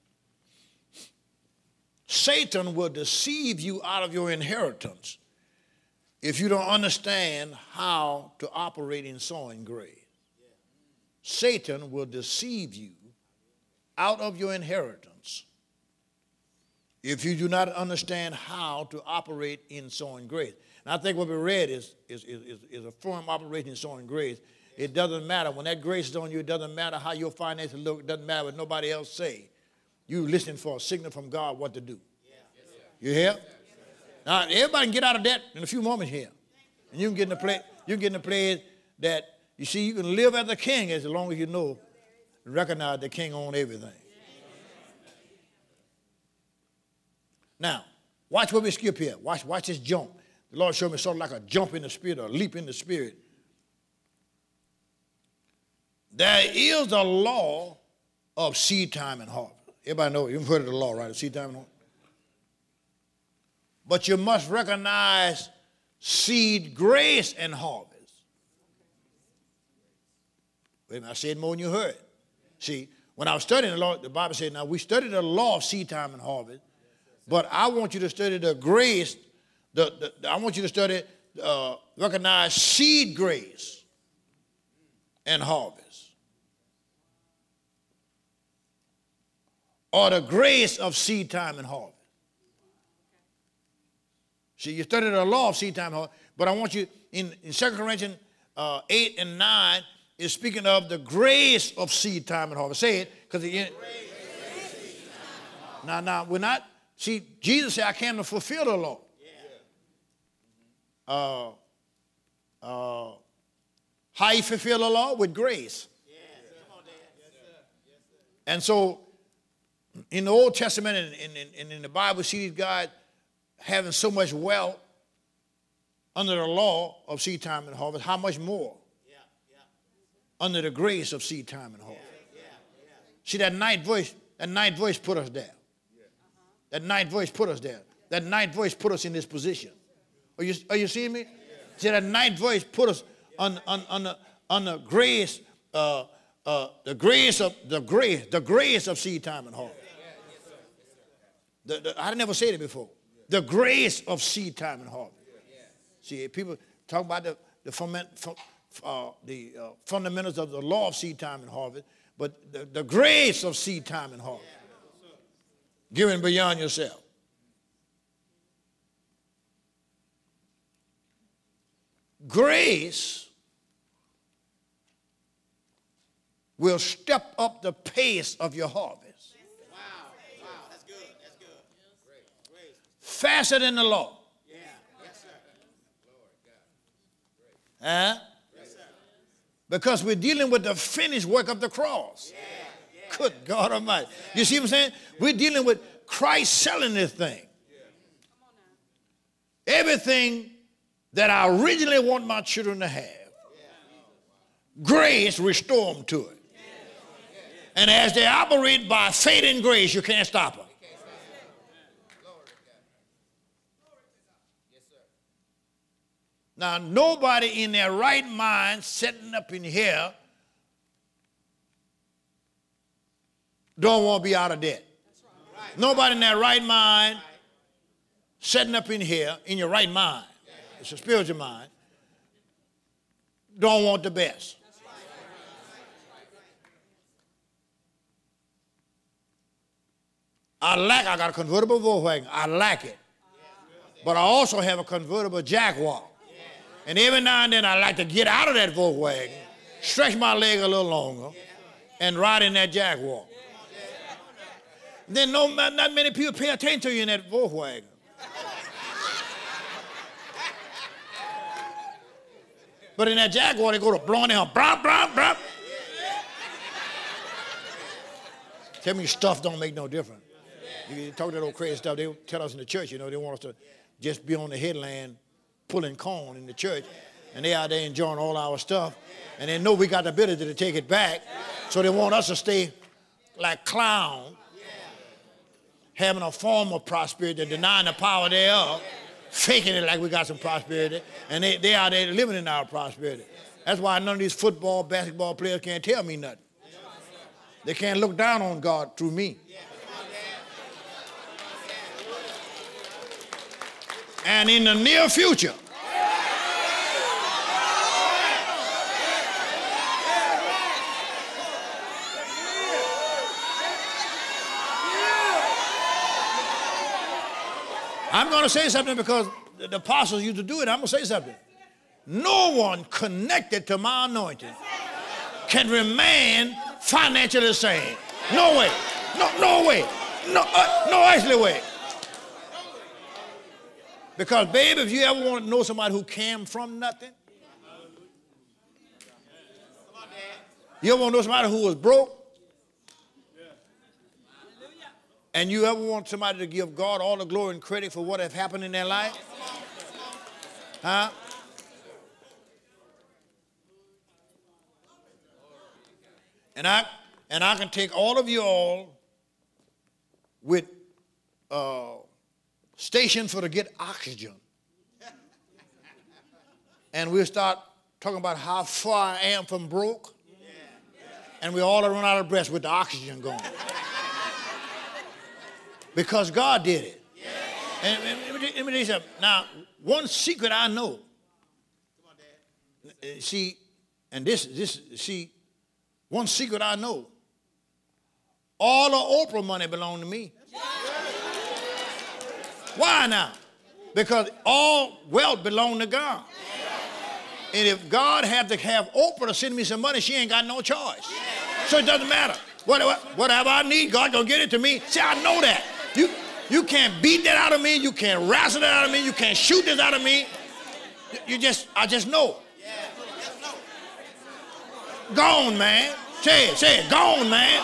Satan will deceive you out of your inheritance if you don't understand how to operate in sowing grace. Satan will deceive you out of your inheritance if you do not understand how to operate in sowing grace. And I think what we read is, is, is, is a firm operation in sowing grace. It doesn't matter. When that grace is on you, it doesn't matter how your finances look. It doesn't matter what nobody else say. You listen for a signal from God what to do. You hear? Now, everybody can get out of that in a few moments here. And you can get in the place, you can get in the place that, you see, you can live as a king as long as you know, recognize the king owns everything. Now, watch what we skip here. Watch, watch this jump. The Lord showed me sort of like a jump in the spirit or a leap in the spirit. There is a law of seed time and harvest. Everybody know, you've heard of the law, right? Of seed time and harvest. But you must recognize seed, grace, and harvest. Wait a minute, I said more than you heard. See, when I was studying the law, the Bible said, now we studied the law of seed time and harvest, but I want you to study the grace The, the, I want you to study, uh, recognize seed grace and harvest. Or the grace of seed time and harvest. See, you studied the law of seed time and harvest, but I want you, in, in Second Corinthians uh, eight and nine, is speaking of the grace of seed time and harvest. Say it, because it. Now, now, we're not, see, Jesus said, I came to fulfill the law. Uh, uh, how he fulfill the law? With grace. And so, in the Old Testament and in, in, in the Bible, we see God having so much wealth under the law of seed time and harvest. How much more under the grace of seed time and harvest? See, that ninth voice, that ninth voice put us there. That ninth voice put us there. That ninth voice put us in this position. Are you, are you seeing me? Yeah. See, that ninth voice put us on, on, on, the, on the grace, uh, uh, the grace of the grace, the grace of seed time and harvest. The, the, I never said it before. The grace of seed time and harvest. See, people talk about the the, foment, uh, the uh, fundamentals of the law of seed time and harvest, but the, the grace of seed time and harvest. Giving beyond yourself. Grace will step up the pace of your harvest. Wow, wow, that's good, that's good. Great. Faster than the law. Yeah, yes, sir. Huh? Yes, sir. Because we're dealing with the finished work of the cross. Yeah, yeah. Good God Almighty. You see what I'm saying? We're dealing with Christ selling this thing. Everything that I originally want my children to have, grace restore them to it. And as they operate by faith and grace, you can't stop them. Now, nobody in their right mind sitting up in here don't want to be out of debt. Nobody in their right mind sitting up in here, in your right mind, it's a spiritual mind, don't want the best. I like, I got a convertible Volkswagen. I like it. But I also have a convertible Jaguar. And every now and then I like to get out of that Volkswagen, stretch my leg a little longer, and ride in that Jaguar. Then no, not many people pay attention to you in that Volkswagen. But in that Jaguar, they go to blowing down, blah, blah, blah. Tell me stuff don't make no difference. You talk that old crazy stuff, they tell us in the church, you know, they want us to just be on the headland pulling corn in the church, and they out there enjoying all our stuff, and they know we got the ability to take it back, so they want us to stay like clowns, having a form of prosperity, denying the power thereof, faking it like we got some prosperity, and they, they out there living in our prosperity. That's why none of these football, basketball players can't tell me nothing. They can't look down on God through me. And in the near future, I'm going to say something because the apostles used to do it. I'm going to say something. No one connected to my anointing can remain financially the same. No way. No, no way. No, uh, no actually way. Because, baby, if you ever want to know somebody who came from nothing, you ever want to know somebody who was broke, and you ever want somebody to give God all the glory and credit for what has happened in their life? Huh? And I and I can take all of you all with uh, station for to get oxygen, and we'll start talking about how far I am from broke, and we all run out of breath with the oxygen going. Because God did it. And, and let, me, let me tell you something. Now, one secret I know. See, and this, this, see, one secret I know. All the Oprah money belong to me. Why now? Because all wealth belong to God. And if God had to have Oprah to send me some money, she ain't got no choice. So it doesn't matter. Whatever, whatever I need, God gonna get it to me. See, I know that. You, you can't beat that out of me. You can't wrestle that out of me. You can't shoot this out of me. You just, I just know. Gone, man. Say it, say it. Gone, man.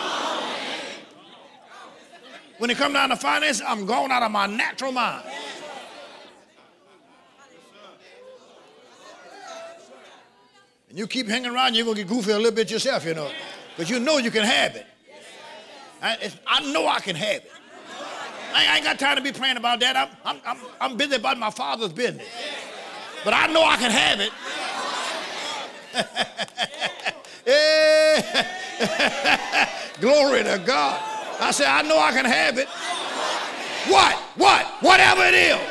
When it comes down to finance, I'm gone out of my natural mind. And you keep hanging around, you're going to get goofy a little bit yourself, you know. Because you know you can have it. I, I know I can have it. I ain't got time to be praying about that. I'm, I'm, I'm, I'm busy about my Father's business. But I know I can have it. Glory to God. I said, I know I can have it. What? What? Whatever it is.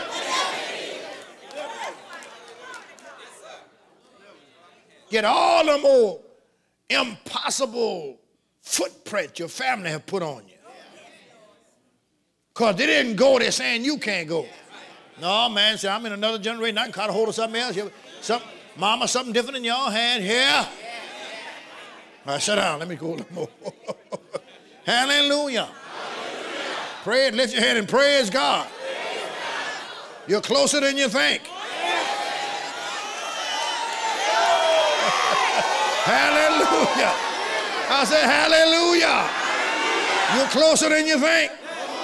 Get all the more impossible footprints your family have put on you. Because they didn't go there saying you can't go. No, man, see, I'm in another generation. I can caught a hold of something else. Some, mama, something different in y'all had here. All right, sit down. Let me go a little more. Hallelujah. Hallelujah. Pray it, lift your head and praise God. Praise God. You're closer than you think. Hallelujah. I said hallelujah. You're closer than you think.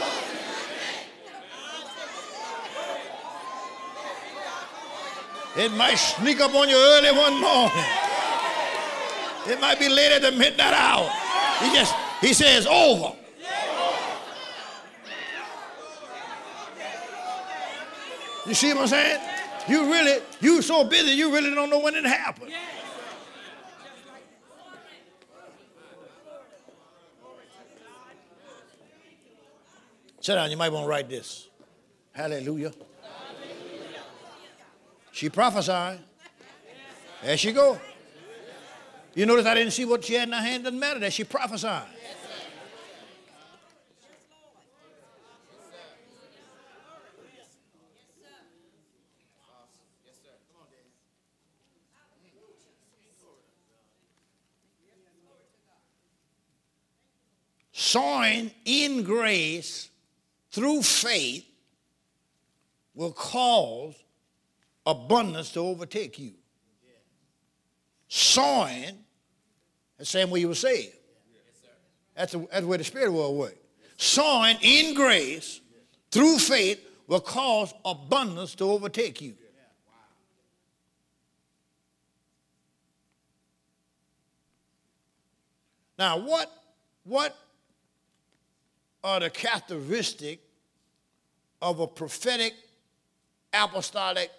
It might sneak up on you early one morning. It might be late at the midnight hour. He just, he says, over. You see what I'm saying? You really, you so busy, you really don't know when it happened. Sit down, you might want to write this. Hallelujah. She prophesied. There she go. You notice I didn't see what she had in her hand. Doesn't matter that she prophesied. Sowing in grace through faith will cause abundance to overtake you. Sowing, the same way you were saved. That's the, that's the way the spirit world works. Sowing in grace through faith will cause abundance to overtake you. Now, what, what are the characteristics of a prophetic, apostolic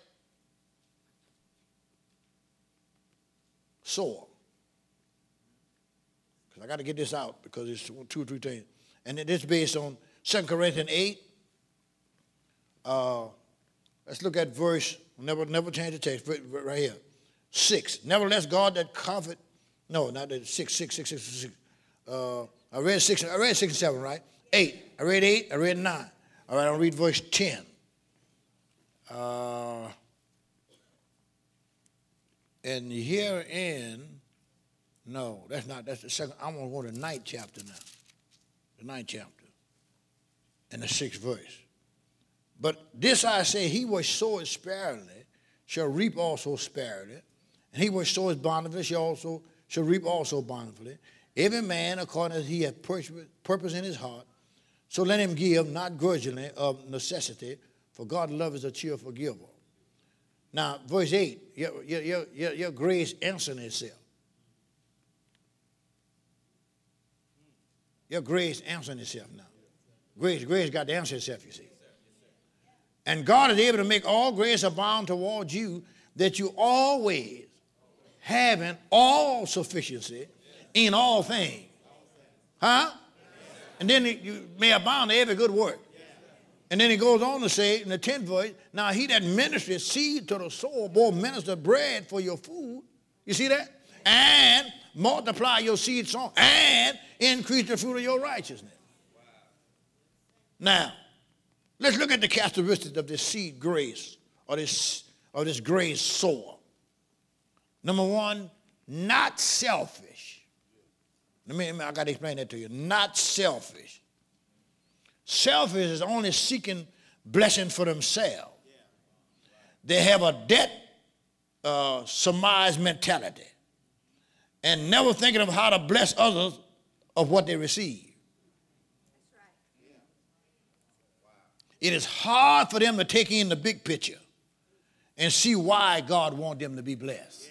sower? Because I got to get this out because it's two or three things. And it is based on Second Corinthians eight. Uh, let's look at verse, never never change the text, right here. six. Nevertheless, God that comfort, no, not that, six, six, six, six, six. Uh, I read six, I read six and seven, right? eight. I read eight, I read nine. All right, I'll read verse ten. Uh, and herein, no, that's not, that's the second, I'm going to go to the ninth chapter now. The ninth chapter. And the sixth verse. But this I say, he which soweth sparingly shall reap also sparingly, and he which soweth bountifully shall also shall reap also bountifully. Every man according as he hath purpose in his heart, so let him give, not grudgingly of necessity, for God loves a cheerful giver. Now, verse eight, your, your, your, your grace answering itself. Your grace answering itself now. Grace, grace got to answer itself, you see. And God is able to make all grace abound towards you, that you always having all sufficiency in all things. Huh? And then you may abound to every good work. And then he goes on to say in the tenth verse, now he that ministereth seed to the sower, both minister bread for your food. You see that? And multiply your seed sown, and increase the fruit of your righteousness. Wow. Now, let's look at the characteristics of this seed grace, or this, or this grace sower. Number one, not selfish. Let me, I got to explain that to you. Not selfish. Selfish is only seeking blessing for themselves. They have a debt uh, surmise mentality and never thinking of how to bless others of what they receive. It is hard for them to take in the big picture and see why God wants them to be blessed.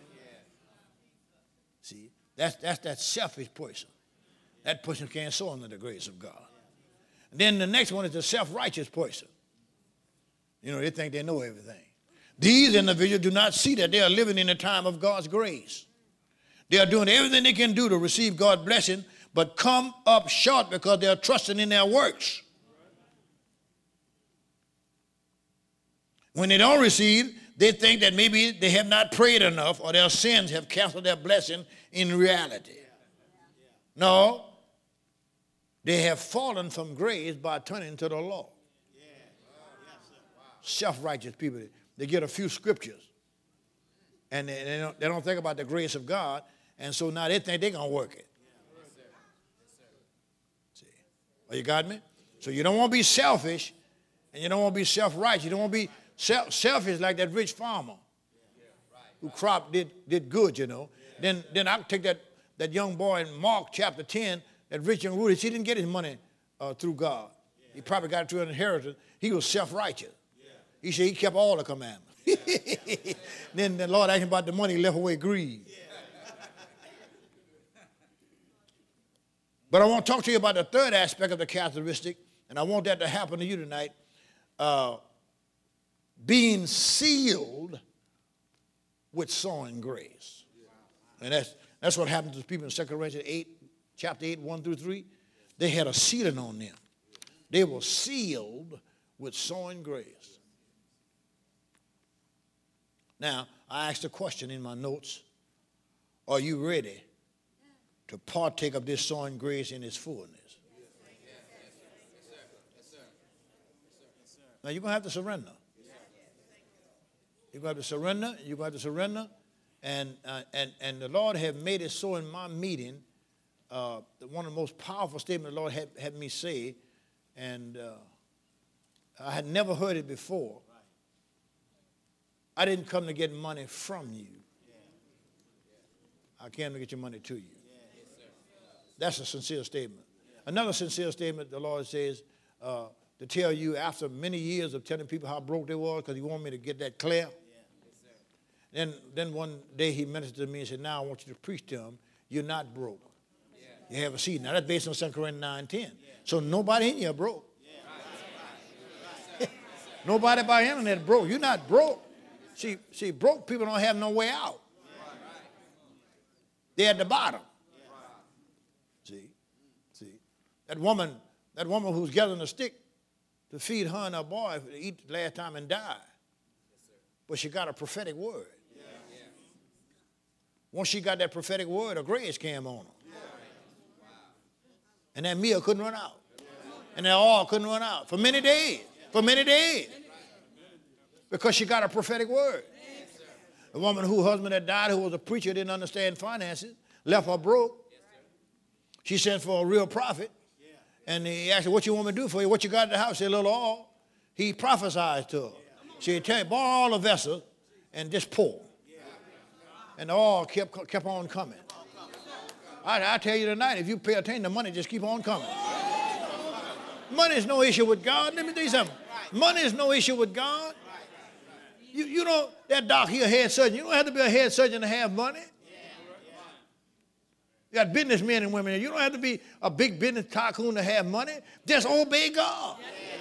See, that's, that's that selfish person. That person can't sow under the grace of God. And then the next one is the self-righteous person. You know, they think they know everything. These individuals do not see that they are living in the time of God's grace. They are doing everything they can do to receive God's blessing, but come up short because they are trusting in their works. When they don't receive, they think that maybe they have not prayed enough or their sins have canceled their blessing in reality. No. They have fallen from grace by turning to the law. Yeah. Wow. Self-righteous people, they get a few scriptures, and they, they, don't, they don't think about the grace of God, and so now they think they're going to work it. Yeah. See? Well, you got me? So you don't want to be selfish, and you don't want to be self-righteous. You don't want to be self- selfish like that rich farmer who crop did, did good, you know. Then, then I take that, that young boy in Mark chapter ten, that rich young ruler, he didn't get his money uh, through God. Yeah. He probably got it through an inheritance. He was self-righteous. Yeah. He said he kept all the commandments. Yeah. Then the Lord asked him about the money, he left away greed. Yeah. But I want to talk to you about the third aspect of the characteristic, and I want that to happen to you tonight. Uh, being sealed with sowing grace. And that's, that's what happened to the people in Second Corinthians eight. Chapter eight, one through three, they had a sealing on them. They were sealed with sowing grace. Now, I asked a question in my notes. Are you ready to partake of this sowing grace in its fullness? Yes, sir. Yes, sir. Yes, sir. Now, you're going to have to surrender. You're going to have to surrender. You're going to have to surrender. And, uh, and, and the Lord have made it so in my meeting. Uh, one of the most powerful statements the Lord had, had me say, and uh, I had never heard it before. I didn't come to get money from you. I came to get your money to you. That's a sincere statement. Another sincere statement, the Lord says, uh, to tell you after many years of telling people how broke they were, because he wanted me to get that clear. Then, then one day he ministered to me and said, now I want you to preach to them, you're not broke. You have a seed. Now, that's based on Second Corinthians nine ten. Yeah. So nobody in here broke. Yeah. Nobody by internet broke. You're not broke. See, see, broke people don't have no way out. They're at the bottom. See, see. That woman, that woman who's gathering a stick to feed her and her boy to eat last time and die. But she got a prophetic word. Once she got that prophetic word, a grace came on her. And that meal couldn't run out. And that oil couldn't run out for many days. For many days. Because she got a prophetic word. The woman whose husband had died, who was a preacher, didn't understand finances, left her broke. She sent for a real prophet. And he asked her, what you want me to do for you? What you got in the house? She said, a little oil. He prophesied to her. She said, tell you, borrow all the vessels and just pour. And the oil kept, kept on coming. I, I tell you tonight, if you pay attention to money, just keep on coming. Money is no issue with God. Let me tell you something. Money is no issue with God. You, you don't, that doc here, head surgeon, you don't have to be a head surgeon to have money. You got businessmen and women. You don't have to be a big business tycoon to have money. Just obey God.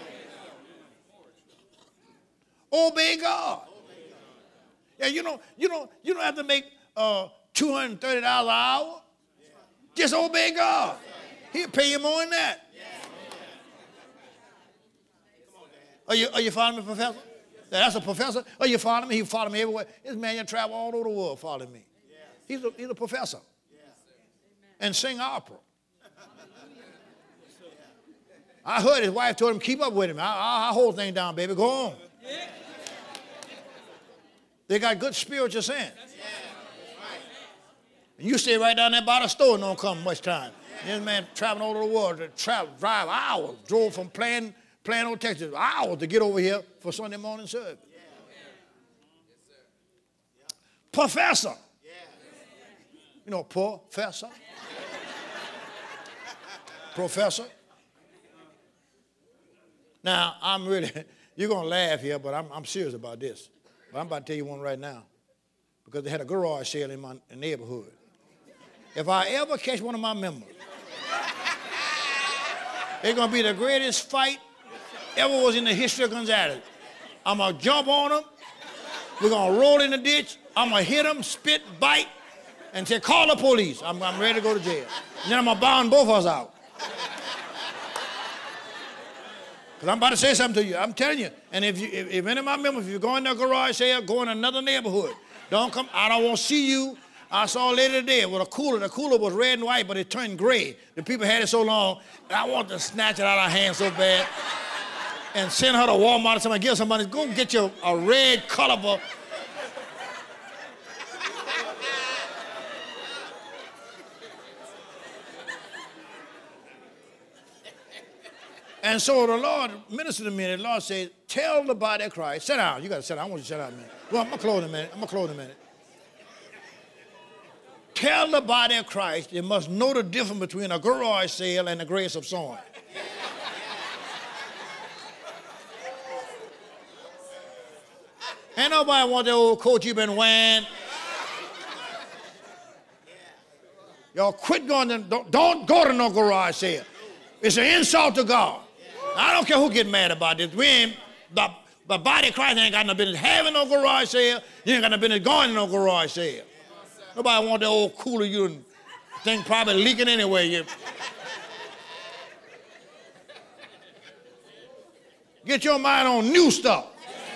Obey God. Yeah, you don't, you don't, you don't have to make uh, two hundred thirty dollars an hour. Just obey God. He'll pay you more than that. Are you, are you following me, Professor? That's a professor. Are you following me? He follow me everywhere. This man, you travel all over the world following me. He's a, he's a professor. And sing opera. I heard his wife told him, keep up with him. I, I, I hold things down, baby. Go on. They got good spiritual sense. And you stay right down there by the store and don't come much time. This man traveling all over the world, to travel, drive hours, drove from Plano, Plano, Texas, hours to get over here for Sunday morning service. Professor. You know, professor. Professor. Now, I'm really, you're going to laugh here, but I'm, I'm serious about this. But I'm about to tell you one right now. Because they had a garage sale in my neighborhood. If I ever catch one of my members, it's going to be the greatest fight ever was in the history of Gonzales. I'm going to jump on them. We're going to roll in the ditch. I'm going to hit them, spit, bite, and say, call the police. I'm, I'm ready to go to jail. And then I'm going to bound both of us out. Because I'm about to say something to you. I'm telling you. And if, you, if, if any of my members, if you're going to a garage sale, go in another neighborhood. Don't come. I don't want to see you. I saw a lady today with a cooler. The cooler was red and white, but it turned gray. The people had it so long, and I want to snatch it out of her hand so bad and send her to Walmart or somebody, give somebody, go get you a red colorful. And so the Lord ministered to me, and the Lord said, tell the body of Christ, sit down. You got to sit down. I want you to sit down a minute. Well, I'm going to close in a minute. I'm going to close in a minute. Tell the body of Christ they must know the difference between a garage sale and the grace of sowing. Ain't nobody want that old coat you been wearing. Y'all quit going to, don't, don't go to no garage sale. It's an insult to God. I don't care who get mad about this. We ain't, the, the body of Christ ain't got no business having no garage sale. You ain't got no business going to no garage sale. Nobody want that old cooler you think probably leaking anyway. You. Get your mind on new stuff.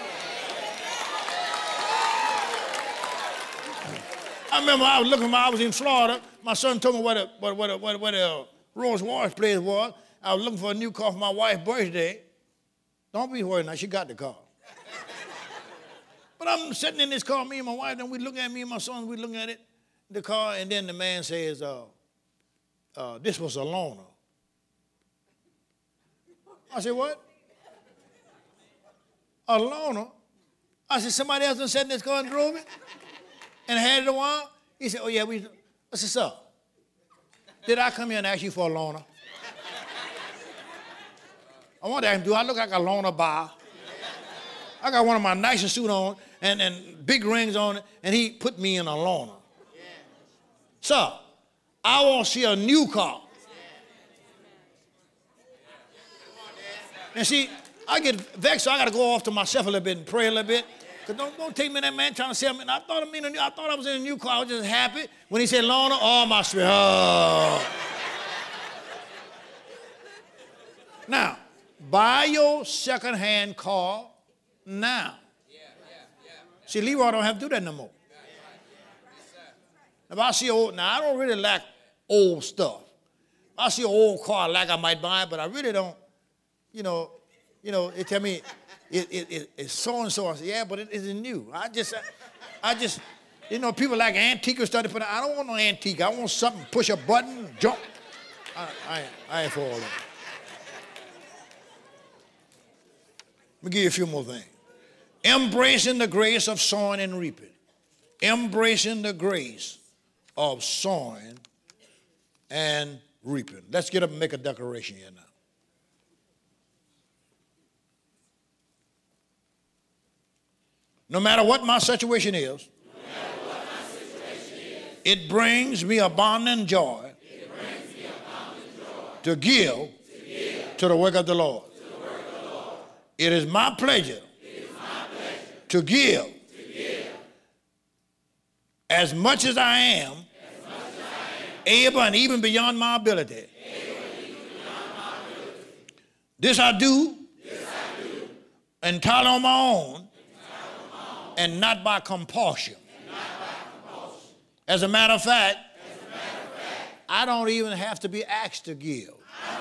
I remember I was looking, I was in Florida. My son told me what a, what, what, a, what, a, what a Rolls Royce place was. I was looking for a new car for my wife's birthday. Don't be worried now, she got the car. But I'm sitting in this car, me and my wife, and we looking at me and my son, we looking at it, the car, and then the man says, uh, uh, this was a loaner. I said, what? A loaner? I said, somebody else done sat in this car and drove it? And had it a while? He said, oh yeah, we, I said, sir, did I come here and ask you for a loaner? I want to ask him, do I look like a loaner bar? I got one of my nicest suits on and, and big rings on it, and he put me in a loaner. Yeah. Sir, I want to see a new car. And see, I get vexed, so I got to go off to myself a little bit and pray a little bit. Because don't, don't take me that man trying to sell me. I thought, I, mean, I thought I was in a new car. I was just happy. When he said loaner, oh, my spirit. Oh. Now, buy your second-hand car now. See, Leroy don't have to do that no more. If I see old, now I don't really like old stuff. If I see an old car, like I might buy it, but I really don't, you know, you know, it tell me it, it, it, it's so-and-so. I say, yeah, but it isn't new. I just, I, I just, you know, people like antique stuff, but I don't want no antique. I want something, push a button, jump. I, I, I ain't for all that. Let me give you a few more things. Embracing the grace of sowing and reaping. Embracing the grace of sowing and reaping. Let's get up and make a declaration here now. No matter what my situation is, no matter what my situation is, it brings me abundant joy, it brings me abundant joy to give, to give to the work of the Lord. It is my pleasure, it is my pleasure to, give to give as much as I am, as much as I am able and even beyond my ability. Able and even beyond my ability. This I do, this I do entirely on my own, and not by compulsion. As a matter of fact, I don't even have to be asked to give.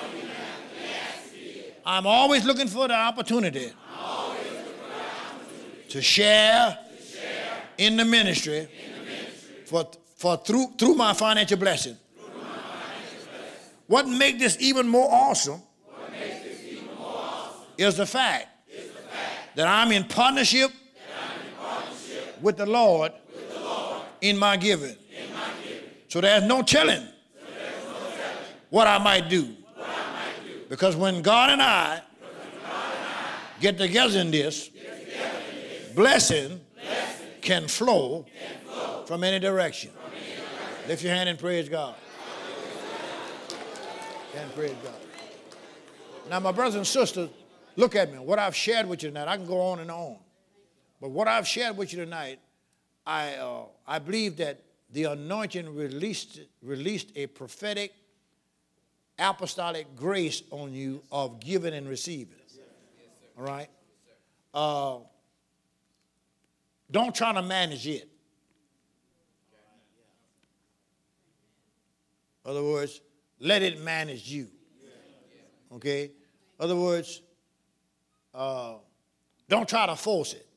I'm always looking for the opportunity to share in the ministry for, for through, through my financial blessing. What makes this even more awesome is the fact that I'm in partnership with the Lord in my giving. So there's no telling what I might do. Because when God and I get together in this, blessing can flow from any direction. Lift your hand and praise God. And praise God. Now, my brothers and sisters, look at me. What I've shared with you tonight, I can go on and on. But what I've shared with you tonight, I uh, I believe that the anointing released released a prophetic apostolic grace on you of giving and receiving. All right? Uh, don't try to manage it. In other words, let it manage you. Okay? In other words, uh, don't try to force it.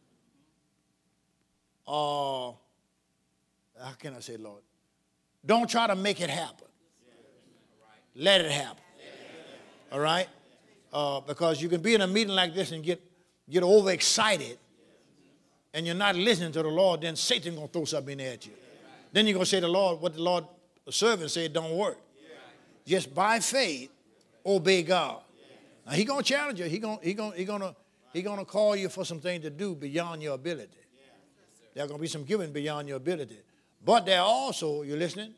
Uh, how can I say, Lord? Don't try to make it happen. Let it happen. All right? Uh, because you can be in a meeting like this and get, get overexcited and you're not listening to the Lord, then Satan's going to throw something at you. Then you're going to say to the Lord, what the Lord, the servant said don't work. Just by faith, obey God. Now, he's going to challenge you. He's going he gonna, he gonna, he gonna call you for some things to do beyond your ability. There's going to be some giving beyond your ability. But there also, you listening?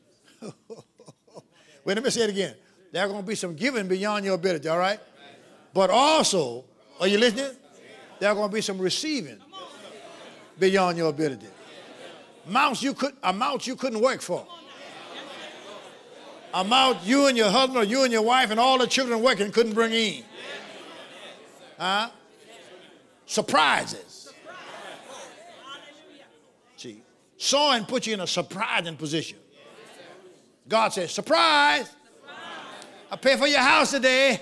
Wait, let me say it again. There's going to be some giving beyond your ability, all right? But also, are you listening? There's going to be some receiving beyond your ability. Amounts you, could, amounts you couldn't work for. Amount you and your husband or you and your wife and all the children working couldn't bring in. Huh? Surprises. See, sowing puts you in a surprising position. God says, surprise. I pay for your house today.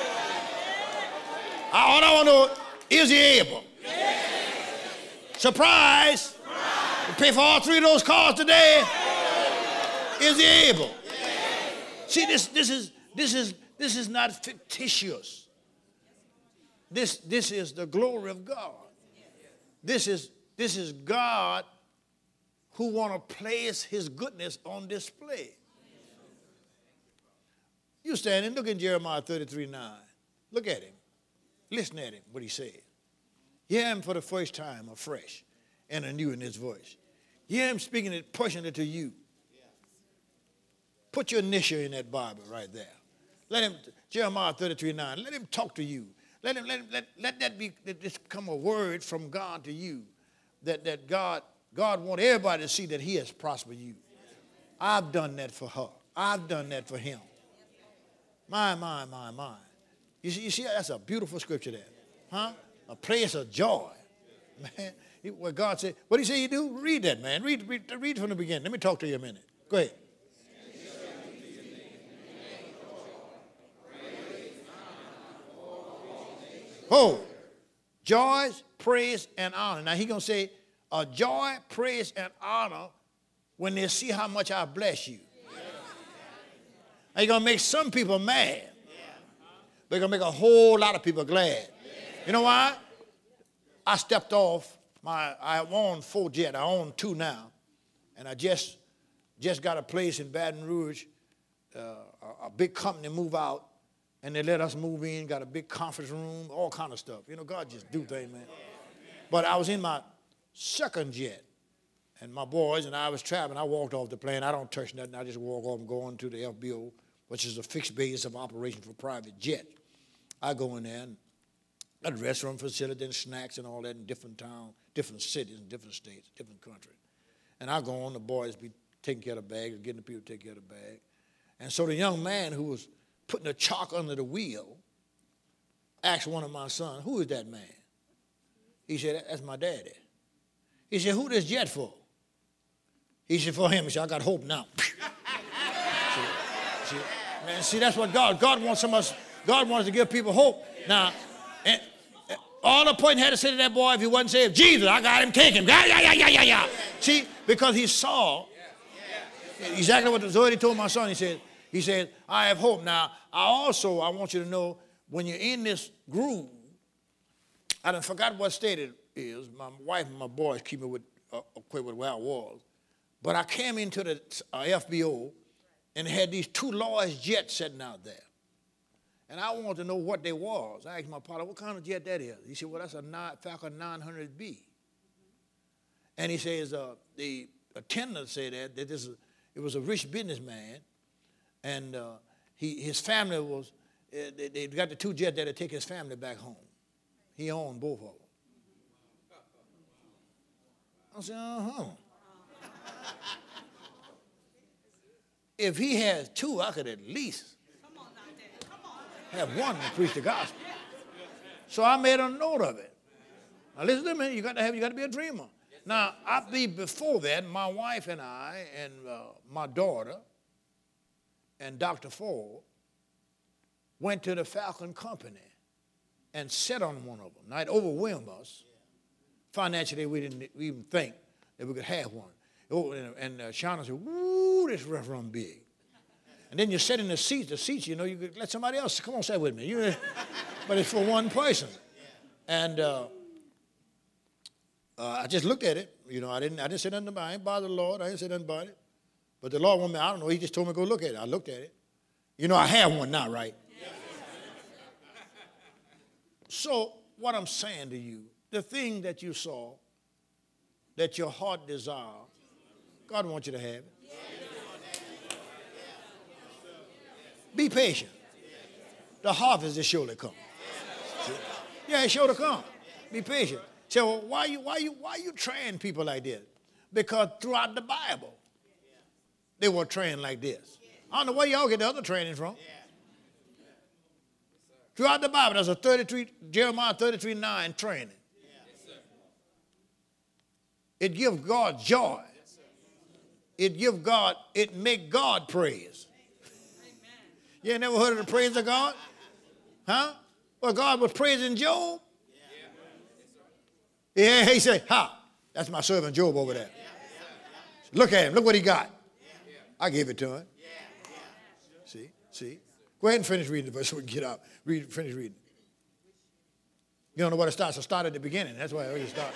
All I want to know, is he able? Surprise. I pay for all three of those cars today. Is he able? See, this, this is this is this is not fictitious. This this is the glory of God. This is this is God who want to place his goodness on display. You stand and look in Jeremiah thirty-three nine. Look at him. Listen at him, what he said. Hear him for the first time afresh and anew in his voice. Hear him speaking it personally to you. Put your initial in that Bible right there. Let him, Jeremiah thirty-three nine, let him talk to you. Let him, let him, let, let that be, let this become a word from God to you. That, that God, God wants everybody to see that he has prospered you. I've done that for her. I've done that for him. My, my, my, my. You see, you see, that's a beautiful scripture there. Huh? A place of joy. Man, where God said, what did he say you do? Read that, man. Read, read, read from the beginning. Let me talk to you a minute. Go ahead. Oh, joy, praise, and honor. Now, he's going to say, uh, joy, praise, and honor when they see how much I bless you. Now, you're going to make some people mad. But you're going to make a whole lot of people glad. You know why? I stepped off. My, I own four jet. I own two now. And I just, just got a place in Baton Rouge. Uh, a, a big company move out. And they let us move in, got a big conference room, all kind of stuff. You know, God just do things, man. But I was in my second jet, and my boys and I was traveling. I walked off the plane. I don't touch nothing. I just walk off and go on to the F B O, which is a fixed base of operation for private jet. I go in there and got a restaurant facility and snacks and all that in different towns, different cities, different states, different countries. And I go on, the boys be taking care of the bags, getting the people to take care of the bag. And so the young man who was putting the chalk under the wheel, asked one of my sons, who is that man? He said, that's my daddy. He said, who this jet for? He said, for him. He said, I got hope now. see, see, man, see, that's what God, God wants some of us, God wants to give people hope. Now, and, and all the point had to say to that boy if he wasn't saved, Jesus, I got him, take him. Yeah, yeah, yeah, yeah, yeah, yeah. See, because he saw exactly what the Zoe told my son. He said, he said, I have hope. Now, I also, I want you to know, when you're in this groove, I done forgot what state it is. My wife and my boys keep me with, uh, acquainted with where I was. But I came into the uh, F B O and had these two Lloyd's jets sitting out there. And I wanted to know what they was. I asked my partner, what kind of jet that is? He said, well, that's a nine, Falcon nine hundred B. And he says, uh, the attendant said that, that this is, it was a rich businessman, and uh, he, his family was, uh, they, they got the two jets that would take his family back home. He owned both of them. I said, uh-huh. If he has two, I could at least have one to preach the gospel. So I made a note of it. Now listen to me, you got to have, you got to be a dreamer. Now, I be before that, my wife and I and uh, my daughter and Doctor Ford went to the Falcon Company and sat on one of them. Now, it overwhelmed us. Financially, we didn't even think that we could have one. Oh, and and uh, Shauna said, woo, this restaurant big. And then you sit in the seats, the seats, you know, you could let somebody else, come on, sit with me. You, but it's for one person. And uh, uh, I just looked at it. You know, I didn't I didn't say nothing about it. I didn't bother the Lord. I didn't say nothing about it. But the Lord wanted me, I don't know, he just told me to go look at it. I looked at it. You know, I have one now, right? So what I'm saying to you, the thing that you saw, that your heart desired, God wants you to have it. Be patient. The harvest is sure to come. See? Yeah, it's sure to come. Be patient. So well, why you why you why you train people like this? Because throughout the Bible, they were trained like this. I don't know where y'all get the other training from. Throughout the Bible, there's a thirty-three, Jeremiah thirty-three nine training. It gives God joy. It gives God, it make God praise. You ain't never heard of the praise of God? Huh? Well, God was praising Job. Yeah, he said, ha, that's my servant Job over there. Look at him. Look what he got. I gave it to him. See, see. Go ahead and finish reading the verse so we can get out. Read, finish reading. You don't know where to start, so start at the beginning. That's why I always start.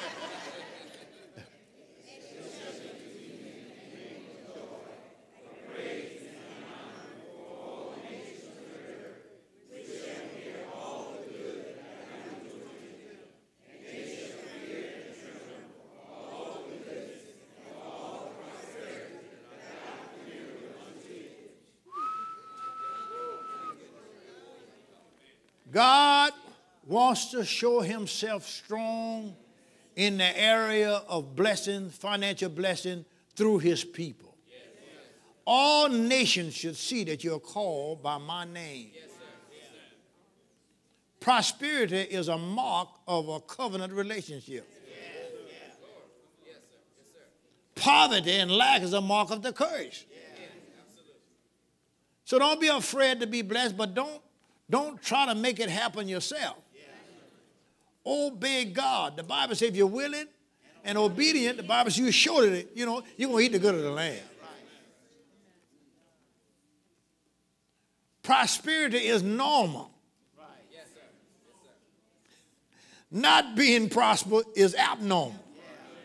God wants to show himself strong in the area of blessing, financial blessing through his people. Yes, all nations should see that you're called by my name. Yes, sir. Yes, sir. Prosperity is a mark of a covenant relationship. Yes, yes, sir. Poverty and lack is a mark of the curse. Yes. So don't be afraid to be blessed, but don't Don't try to make it happen yourself. Yeah. Obey God. The Bible says if you're willing and obedient, the Bible says you're sure that, you know, you're going to eat the good of the land. Prosperity is normal. Right. Yes, sir. Yes, sir. Not being prosperous is abnormal. Yeah.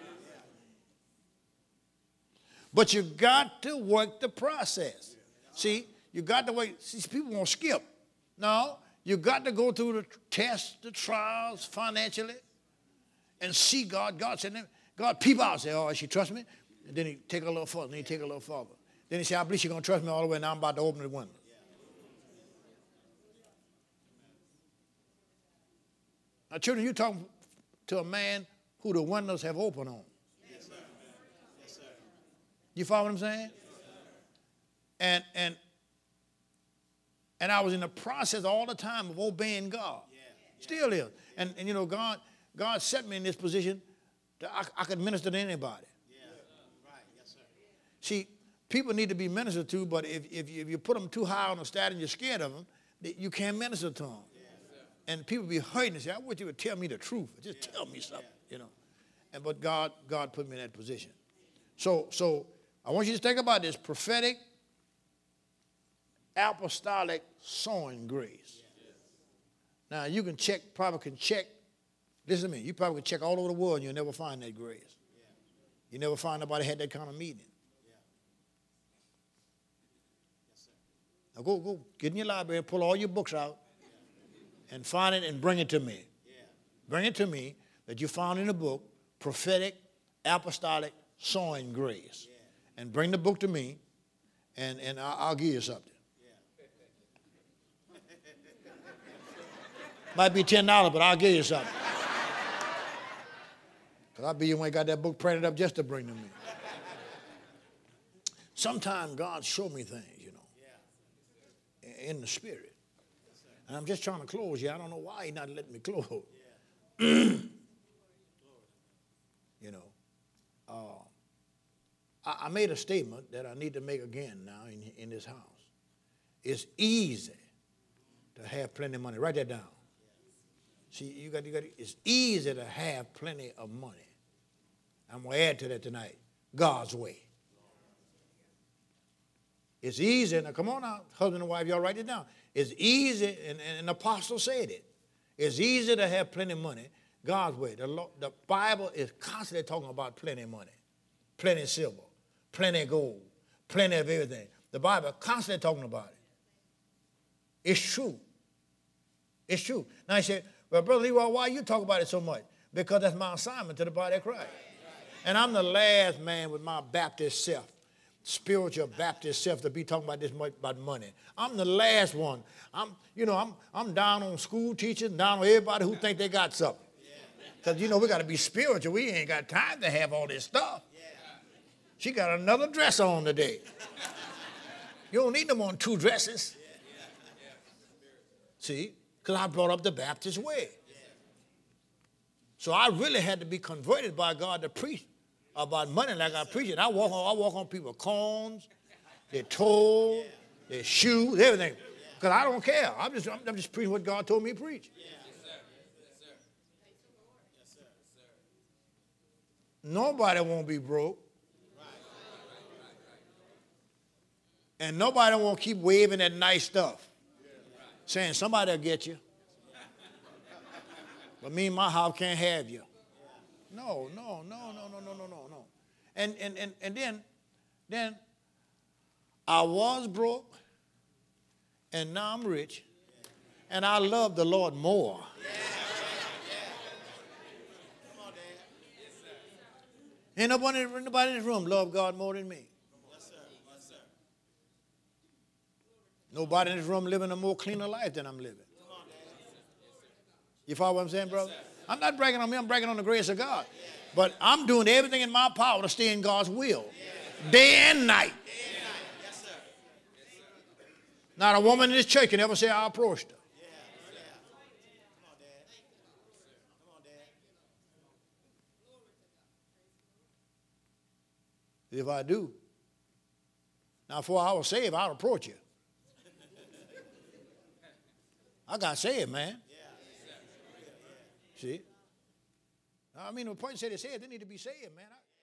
But you got to work the process. See, you got to wait. See, people won't skip. No, you got to go through the tests, the trials financially, and see God. God said, God, peep out. Say, oh, she trust me? And then he take a little further. Then he take a little further. Then he said, I believe she's going to trust me all the way. Now I'm about to open the window. Now, children, you talking to a man who the windows have opened on. Yes, sir. Yes, sir. You follow what I'm saying? Yes, and and And I was in the process all the time of obeying God. Yeah. Still is. And, and you know, God, God set me in this position that I, I could minister to anybody. Yeah. Right. Yes, sir. See, people need to be ministered to, but if, if, you, if you put them too high on the status and you're scared of them, you can't minister to them. Yeah. And people be hurting and say, I wish you would tell me the truth. Just yeah. tell me something, yeah. you know. And but God, God put me in that position. So, so I want you to think about this prophetic, apostolic sowing grace. Now, you can check, probably can check, listen to me, you probably can check all over the world and you'll never find that grace. You never find nobody had that kind of meeting. Now, go, go, get in your library and pull all your books out and find it and bring it to me. Bring it to me that you found in the book, prophetic, apostolic, sowing grace. And bring the book to me, and, and I'll, I'll give you something. Might be ten dollars, but I'll give you something. Because I'll be you ain't got that book printed up just to bring to me. Sometimes God show me things, you know, in the spirit. And I'm just trying to close here. I don't know why he's not letting me close. You know, uh, I, I made a statement that I need to make again now in, in this house. It's easy to have plenty of money. Write that down. See, you got, you got, it's easy to have plenty of money. I'm going to add to that tonight. God's way. It's easy. Now, come on now, husband and wife, y'all write it down. It's easy, and, and an apostle said it. It's easy to have plenty of money God's way. The, the Bible is constantly talking about plenty of money, plenty of silver, plenty of gold, plenty of everything. The Bible is constantly talking about it. It's true. It's true. Now you say, well, Brother Leroy, why you talk about it so much? Because that's my assignment to the body of Christ. And I'm the last man with my Baptist self, spiritual Baptist self, to be talking about this much about money. I'm the last one. I'm, you know, I'm, I'm down on school teachers, down on everybody who think they got something. Because, you know, we got to be spiritual. We ain't got time to have all this stuff. She got another dress on today. You don't need them on two dresses. See? Because I brought up the Baptist way. So I really had to be converted by God to preach about money like I preach it. I walk on, I walk on people's corns, their toes, their shoes, everything. Because I don't care. I'm just, I'm just preaching what God told me to preach. Nobody won't be broke. And nobody won't keep waving that nice stuff, saying somebody will get you. But me and my house can't have you. No, no, no, no, no, no, no, no, no. And, and, and, and then, then I was broke, and now I'm rich, and I love the Lord more. Ain't nobody, nobody in this room love God more than me. Yes, sir. Yes, sir. Nobody in this room living a more cleaner life than I'm living. You follow what I'm saying, brother? Yes, I'm not bragging on me. I'm bragging on the grace of God. Yes. But I'm doing everything in my power to stay in God's will, yes, day and night. Day and night. Yes, sir. Yes, sir. Not a woman in this church can ever say I approached her. Yeah. Yeah. Come on, Dad. Come on, Dad. If I do, now before I was saved, I'd approach you. I got saved, man. See? I mean, the point said they saved, they need to be saved, man. I,